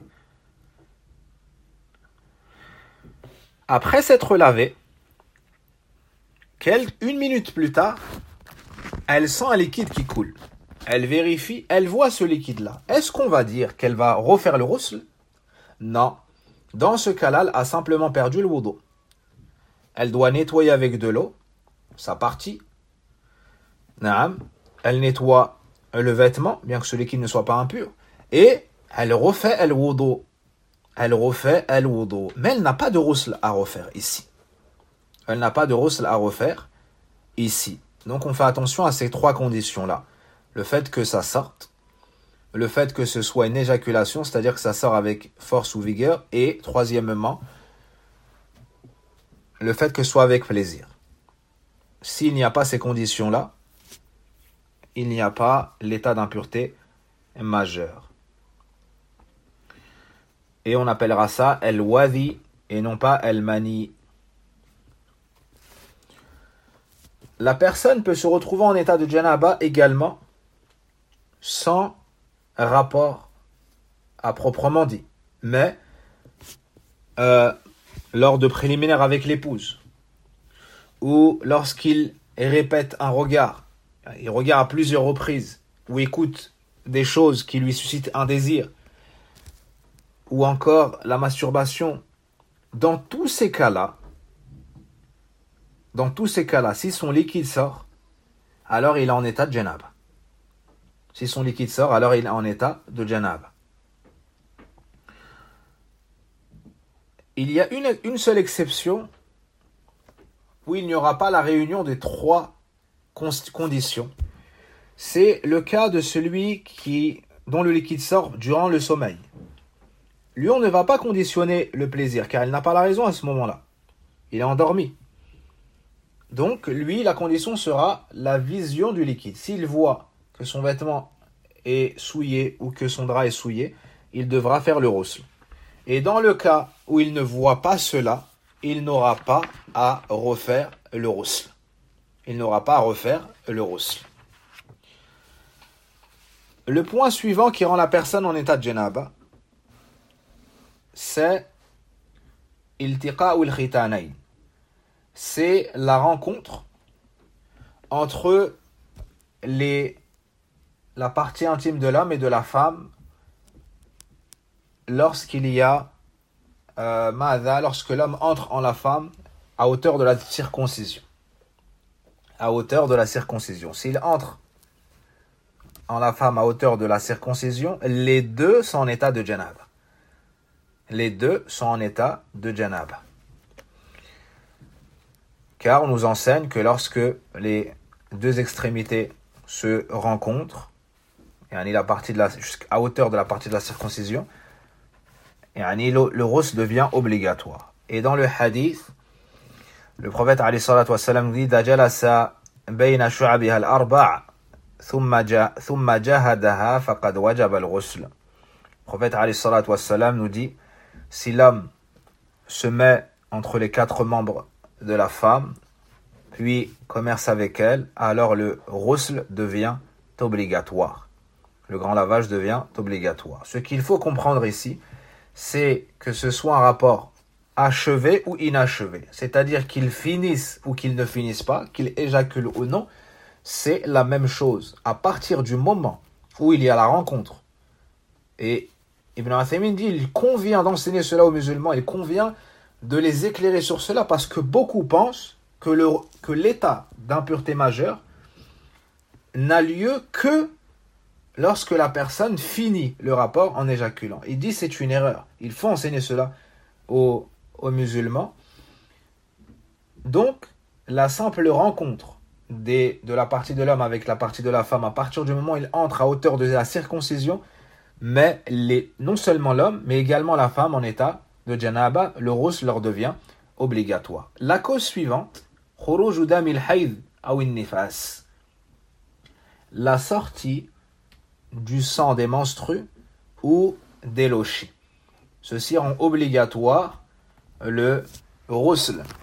[SPEAKER 1] Après s'être lavée, une minute plus tard, elle sent un liquide qui coule. Elle vérifie, elle voit ce liquide-là. Est-ce qu'on va dire qu'elle va refaire le ghusl? Non. Dans ce cas-là, elle a simplement perdu le wudu. Elle doit nettoyer avec de l'eau sa partie. Naam. Elle nettoie le vêtement, bien que ce liquide ne soit pas impur. Et elle refait le wudu. Mais elle n'a pas de ghusl à refaire ici. Donc on fait attention à ces trois conditions-là. Le fait que ça sorte, le fait que ce soit une éjaculation, c'est-à-dire que ça sort avec force ou vigueur, et troisièmement, le fait que ce soit avec plaisir. S'il n'y a pas ces conditions-là, il n'y a pas l'état d'impureté majeur. Et on appellera ça el-wadi et non pas el-mani. La personne peut se retrouver en état de janaba également sans rapport à proprement dit, mais lors de préliminaires avec l'épouse, ou lorsqu'il répète un regard, il regarde à plusieurs reprises, ou écoute des choses qui lui suscitent un désir, ou encore la masturbation. Dans tous ces cas-là, si son liquide sort, alors il est en état de janaba. Si son liquide sort, alors il est en état de janaba. Il y a une seule exception où il n'y aura pas la réunion des trois conditions. C'est le cas de celui dont le liquide sort durant le sommeil. Lui, on ne va pas conditionner le plaisir, car il n'a pas la raison à ce moment-là. Il est endormi. Donc, lui, la condition sera la vision du liquide. S'il voit que son vêtement est souillé ou que son drap est souillé, il devra faire le ghusl. Et dans le cas où il ne voit pas cela, il n'aura pas à refaire le ghusl. Le point suivant qui rend la personne en état de janaba, c'est iltiqa ou al-khitanayn. C'est la rencontre entre la partie intime de l'homme et de la femme lorsqu'il y a lorsque l'homme entre en la femme à hauteur de la circoncision. S'il entre en la femme à hauteur de la circoncision, les deux sont en état de janaba. Car on nous enseigne que lorsque les deux extrémités se rencontrent, à hauteur de la partie de la circoncision, le ghusl devient obligatoire. Et dans le hadith, le prophète alayhi salatu wassalam dit إذا جلس بين شعبها الأربع ثم جهدها فقد وجب الغسل. Le prophète alayhi salatu wassalam nous dit, si l'homme se met entre les quatre membres de la femme, puis commerce avec elle, alors le ghusl devient obligatoire. Le grand lavage devient obligatoire. Ce qu'il faut comprendre ici, c'est que ce soit un rapport achevé ou inachevé. C'est-à-dire qu'il finisse ou qu'il ne finisse pas, qu'il éjacule ou non, c'est la même chose. À partir du moment où il y a la rencontre, et Ibn Uthaymin dit, il convient d'enseigner cela aux musulmans, il convient de les éclairer sur cela, parce que beaucoup pensent que l'état d'impureté majeure n'a lieu que lorsque la personne finit le rapport en éjaculant. Il dit c'est une erreur. Il faut enseigner cela aux musulmans. Donc, la simple rencontre de la partie de l'homme avec la partie de la femme, à partir du moment où il entre à hauteur de la circoncision, mais non seulement l'homme, mais également la femme en état de janaba, le ghusl leur devient obligatoire. La cause suivante, khuruj dam al-hayd aw an-nifas, la sortie du sang des menstrues ou des lochis. Ceci rend obligatoire le ghusl.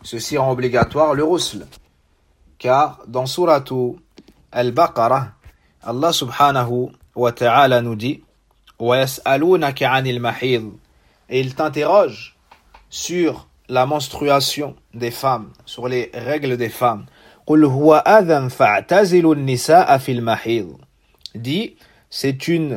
[SPEAKER 1] ceci rend obligatoire le ghusl. Car dans Suratu Al-Baqarah, Allah subhanahu wa ta'ala nous dit وَيَسْأَلُونَكَ عَنِ الْمَحِيضِ, et il t'interroge sur la menstruation des femmes, sur les règles des femmes. قُلْ هُوَ أَذًى فَاعْتَزِلُوا النِّسَاءَ فِي الْمَحِيضِ, dit c'est une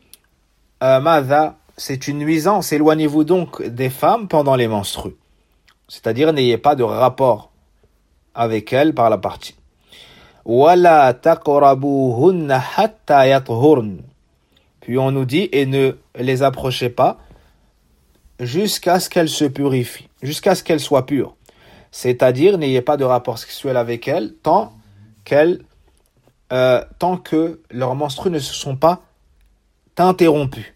[SPEAKER 1] nuisance, éloignez-vous donc des femmes pendant les menstrues. C'est-à-dire n'ayez pas de rapport avec elles par la partie. وَلَا تَقْرَبُوهُنَّ حَتَّى يَطْهُرْنَ, puis on nous dit et ne les approchez pas jusqu'à ce qu'elles se purifient, jusqu'à ce qu'elles soient pures. C'est-à-dire n'ayez pas de rapport sexuel avec elles tant que leurs menstrues ne se sont pas interrompues.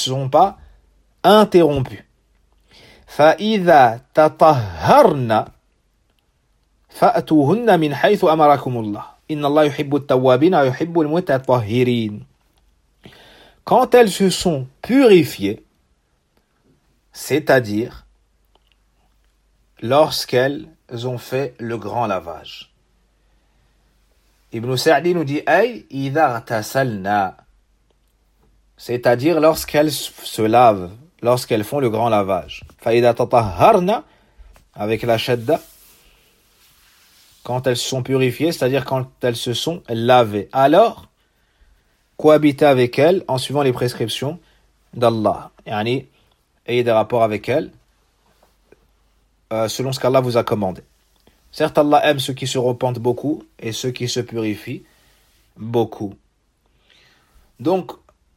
[SPEAKER 1] فَإِذَا تَطَهَّرْنَ فَأْتُوهُنَّ مِنْ حَيْثُ أَمَرَكُمُ اللَّهُ إِنَّ اللَّهَ يُحِبُّ التَّوَّابِينَ وَيُحِبُّ الْمُتَطَهِّرِينَ. Quand elles se sont purifiées, c'est-à-dire lorsqu'elles ont fait le grand lavage. Ibn Sa'di nous dit ay idha ghtasalna, c'est-à-dire lorsqu'elles se lavent, lorsqu'elles font le grand lavage. Fa idha tatahharna, avec la shadda, quand elles se sont purifiées, c'est-à-dire quand elles se sont lavées. Alors, cohabitez avec elles en suivant les prescriptions d'Allah. Yani, ayez des rapports avec elles selon ce qu'Allah vous a commandé. Certes, Allah aime ceux qui se repentent beaucoup et ceux qui se purifient beaucoup. Donc,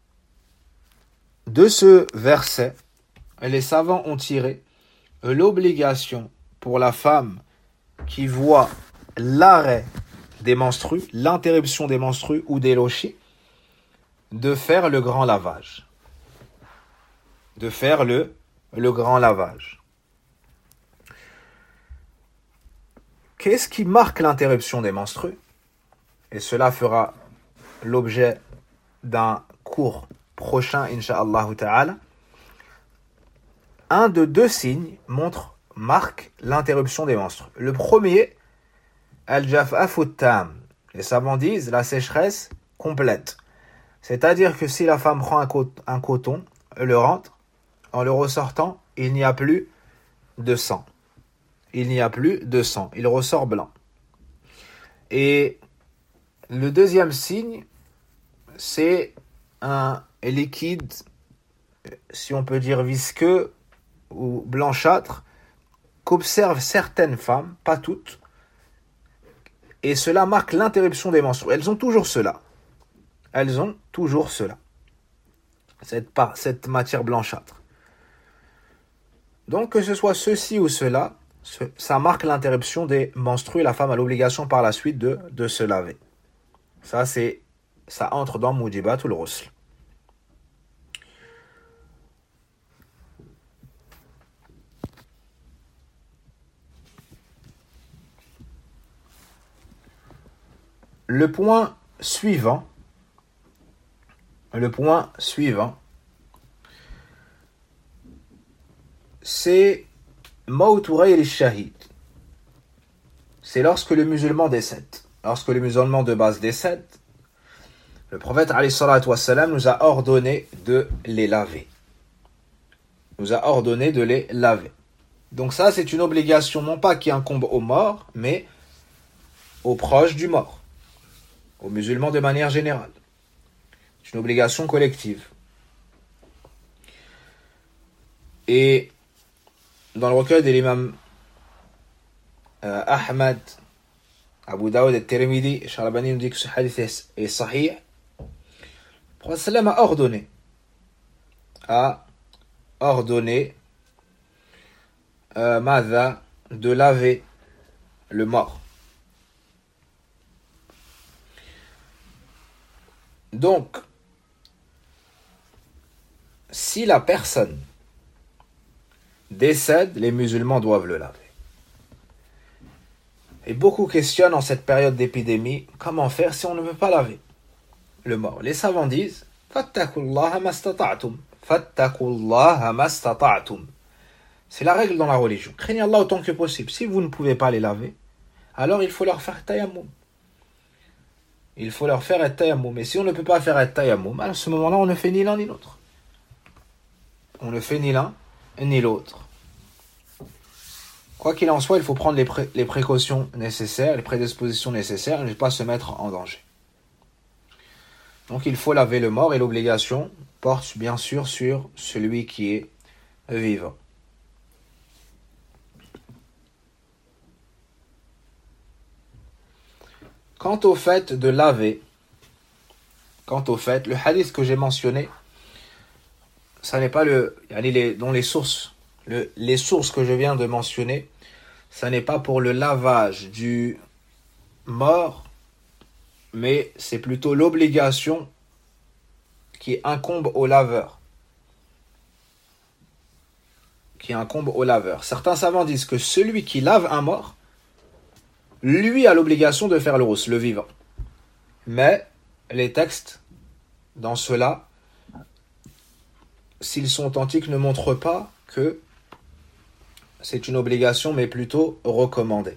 [SPEAKER 1] de ce verset, les savants ont tiré l'obligation pour la femme qui voit l'arrêt des menstrues, l'interruption des menstrues ou des lochis, de faire le grand lavage. De faire le grand lavage. Qu'est-ce qui marque l'interruption des menstrues? Et cela fera l'objet d'un cours prochain, incha'Allah ta'ala. Un de deux signes marque l'interruption des menstrues. Le premier, al-jaf'afu tam. Les savants disent la sécheresse complète. C'est-à-dire que si la femme prend un coton, le rentre, en le ressortant, il n'y a plus de sang. Il ressort blanc. Et le deuxième signe, c'est un liquide, si on peut dire visqueux ou blanchâtre, qu'observent certaines femmes, pas toutes, et cela marque l'interruption des menstrues. Elles ont toujours cela. Cette matière blanchâtre. Donc que ce soit ceci ou cela, ça marque l'interruption des menstrues et la femme a l'obligation par la suite de se laver. Ça entre dans Mujibatul Ghusl. Le point suivant, c'est Mawtu ghayri shahid. C'est lorsque le musulman décède. Lorsque le musulman de base décède, le prophète alayhi salatu wassalam nous a ordonné de les laver. Donc ça, c'est une obligation non pas qui incombe aux morts, mais aux proches du mort, aux musulmans de manière générale. C'est une obligation collective. Et dans le recueil de l'imam Ahmad, Abu Daoud et Tirmidhi, Shalabani nous dit que ce hadith est sahih. Le prophète sallam a ordonné de laver le mort. Donc, si la personne décède, les musulmans doivent le laver. Et beaucoup questionnent en cette période d'épidémie, comment faire si on ne veut pas laver le mort. Les savants disent, fattakullaha mastata'tum. C'est la règle dans la religion. Craignez Allah autant que possible. Si vous ne pouvez pas les laver, alors il faut leur faire tayammum. Il faut leur faire tayammum. Et si on ne peut pas faire tayammum, à ce moment-là, on ne fait ni l'un ni l'autre. On ne fait ni l'un ni l'autre. Quoi qu'il en soit, il faut prendre les précautions nécessaires, les prédispositions nécessaires et ne pas se mettre en danger. Donc il faut laver le mort et l'obligation porte bien sûr sur celui qui est vivant. Quant au fait de laver, le hadith que j'ai mentionné, ça n'est pas les sources que je viens de mentionner, ça n'est pas pour le lavage du mort, mais c'est plutôt l'obligation qui incombe au laveur. Certains savants disent que celui qui lave un mort, lui a l'obligation de faire le ghusl, le vivant. Mais les textes, dans cela, s'ils sont authentiques, ne montrent pas que c'est une obligation, mais plutôt recommandée.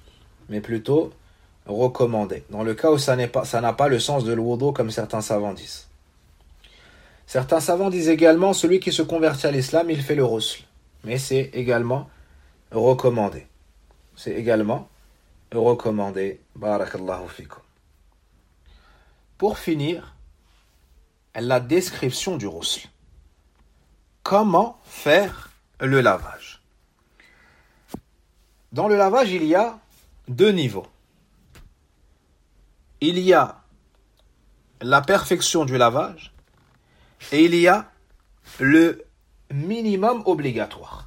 [SPEAKER 1] Dans le cas où ça n'a pas le sens de l'wudu, comme certains savants disent. Certains savants disent également, celui qui se convertit à l'islam, il fait le ghusl. Mais c'est également recommandé. Barakallahu fikum. Pour finir, la description du ghusl. Comment faire le lavage? Dans le lavage, il y a 2 niveaux. Il y a la perfection du lavage et il y a le minimum obligatoire.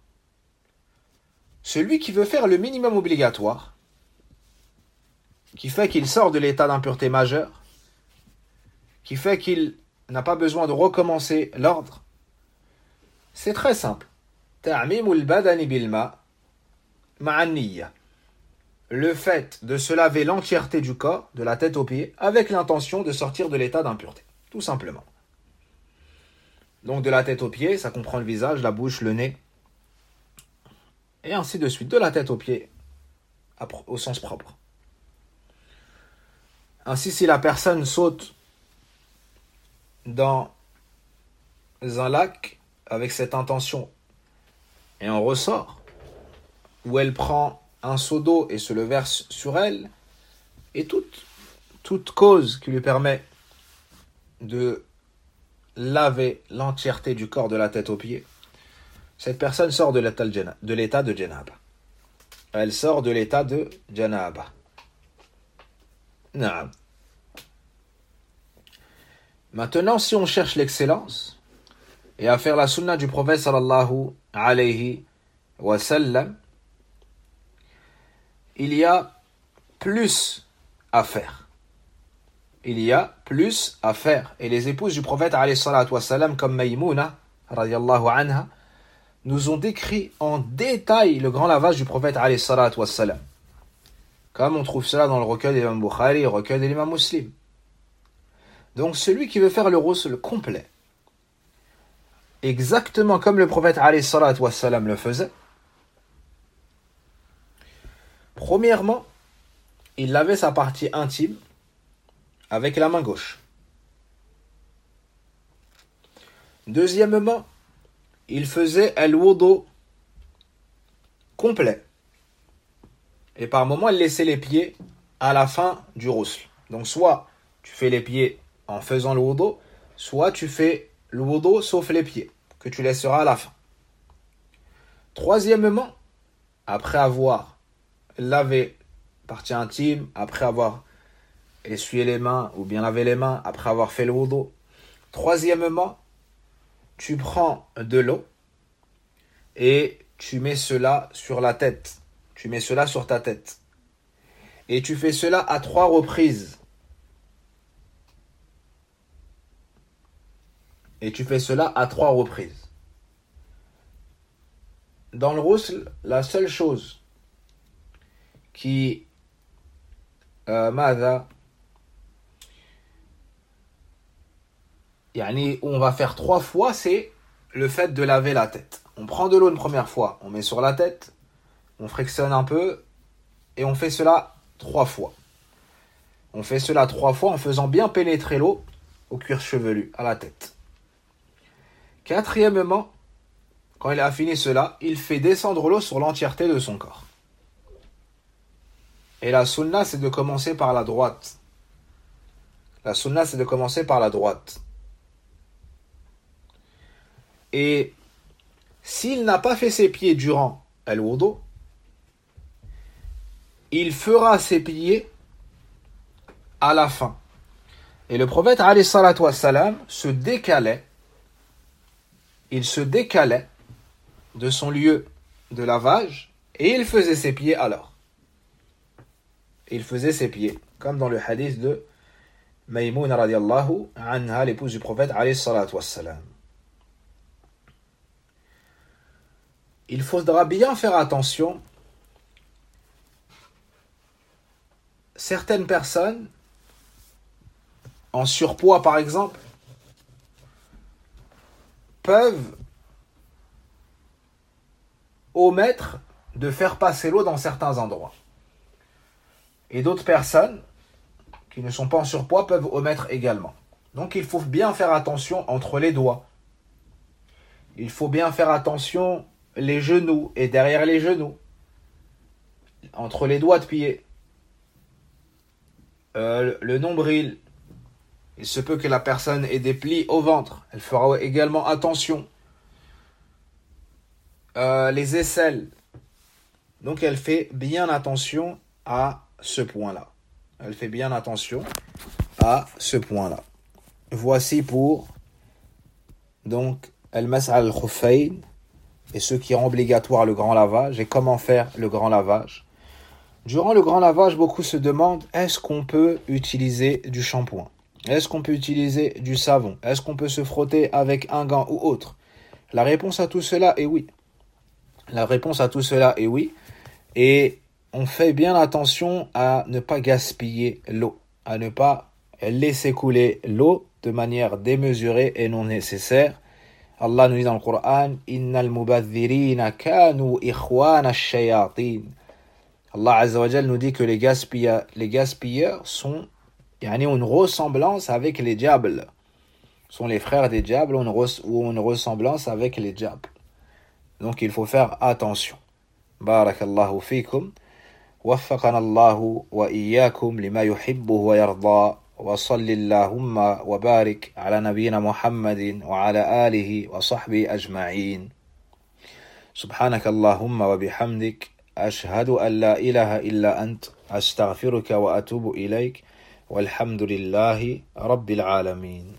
[SPEAKER 1] Celui qui veut faire le minimum obligatoire, qui fait qu'il sort de l'état d'impureté majeure, qui fait qu'il n'a pas besoin de recommencer l'ordre, c'est très simple. Ta'mimul badani bil ma ma'an niyya. Le fait de se laver l'entièreté du corps, de la tête aux pieds, avec l'intention de sortir de l'état d'impureté. Tout simplement. Donc de la tête aux pieds, ça comprend le visage, la bouche, le nez, et ainsi de suite. De la tête aux pieds, au sens propre. Ainsi, si la personne saute dans un lac avec cette intention, et en ressort, ou elle prend un seau d'eau et se le verse sur elle, et toute cause qui lui permet de laver l'entièreté du corps de la tête aux pieds, cette personne sort de l'état de janaba. Elle sort de l'état de janaba. Naam. Maintenant, si on cherche l'excellence et à faire la sunna du prophète sallallahu alayhi wa sallam, il y a plus à faire. Et les épouses du prophète alayhi salatu wa sallam, comme Maïmouna radiyallahu anha, nous ont décrit en détail le grand lavage du prophète alayhi salatu wa sallam. Comme on trouve cela dans le recueil de l'imam Bukhari et le recueil de l'imam Muslim. Donc celui qui veut faire le ghusl complet, exactement comme le prophète alayhi salatu wa sallam le faisait, premièrement, il lavait sa partie intime avec la main gauche. Deuxièmement, il faisait al-wudu complet. Et par moments, il laissait les pieds à la fin du ghusl. Donc soit tu fais les pieds en faisant le wudu, soit tu fais le wudu sauf les pieds, que tu laisseras à la fin. Troisièmement, après avoir lavé partie intime, après avoir essuyé les mains ou bien lavé les mains, après avoir fait le wudu, troisièmement, tu prends de l'eau et tu mets cela sur la tête. Tu mets cela sur ta tête. Et tu fais cela à 3 reprises. Dans le ghusl, la seule chose qui où on va faire 3 fois, c'est le fait de laver la tête. on prend de l'eau une première fois, on met sur la tête, on frictionne un peu, et on fait cela 3 fois. On fait cela 3 fois en faisant bien pénétrer l'eau au cuir chevelu, à la tête. Quatrièmement, quand il a fini cela, il fait descendre l'eau sur l'entièreté de son corps. Et la sunna, c'est de commencer par la droite. La sunna, c'est de commencer par la droite. Et s'il n'a pas fait ses pieds durant al-wudu, il fera ses pieds à la fin. Et le prophète alayhi salatu wassalam se décalait de son lieu de lavage et il faisait ses pieds alors. Il faisait ses pieds, comme dans le hadith de Maïmouna radiallahu anha, l'épouse du prophète alayhi salatu wassalam. Il faudra bien faire attention. Certaines personnes, en surpoids par exemple, peuvent omettre de faire passer l'eau dans certains endroits. Et d'autres personnes qui ne sont pas en surpoids peuvent omettre également. Donc il faut bien faire attention entre les doigts. Il faut bien faire attention les genoux et derrière les genoux. Entre les doigts de pied. Le nombril. Il se peut que la personne ait des plis au ventre. Elle fera également attention. Les aisselles. Donc elle fait bien attention à ce point-là. Elle fait bien attention à ce point-là. Voici pour donc al-mas' al-khuffayn et ce qui rend obligatoire le grand lavage et comment faire le grand lavage. Durant le grand lavage, beaucoup se demandent est-ce qu'on peut utiliser du shampoing? Est-ce qu'on peut utiliser du savon? Est-ce qu'on peut se frotter avec un gant ou autre? La réponse à tout cela est oui. La réponse à tout cela est oui. Et on fait bien attention à ne pas gaspiller l'eau, à ne pas laisser couler l'eau de manière démesurée et non nécessaire. Allah nous dit dans le Coran Innal mubadhirina kanu ikhwana ash-shayatin. Allah Azza wa Jal nous dit que les gaspilleurs ont une ressemblance avec les diables. Sont les frères des diables ou une ressemblance avec les diables. Donc il faut faire attention. Barakallahu fikum. وفقنا الله وإياكم لما يحبه ويرضى وصل اللهم وبارك على نبينا محمد وعلى آله وصحبه أجمعين سبحانك اللهم وبحمدك أشهد أن لا إله إلا أنت أستغفرك وأتوب إليك والحمد لله رب العالمين.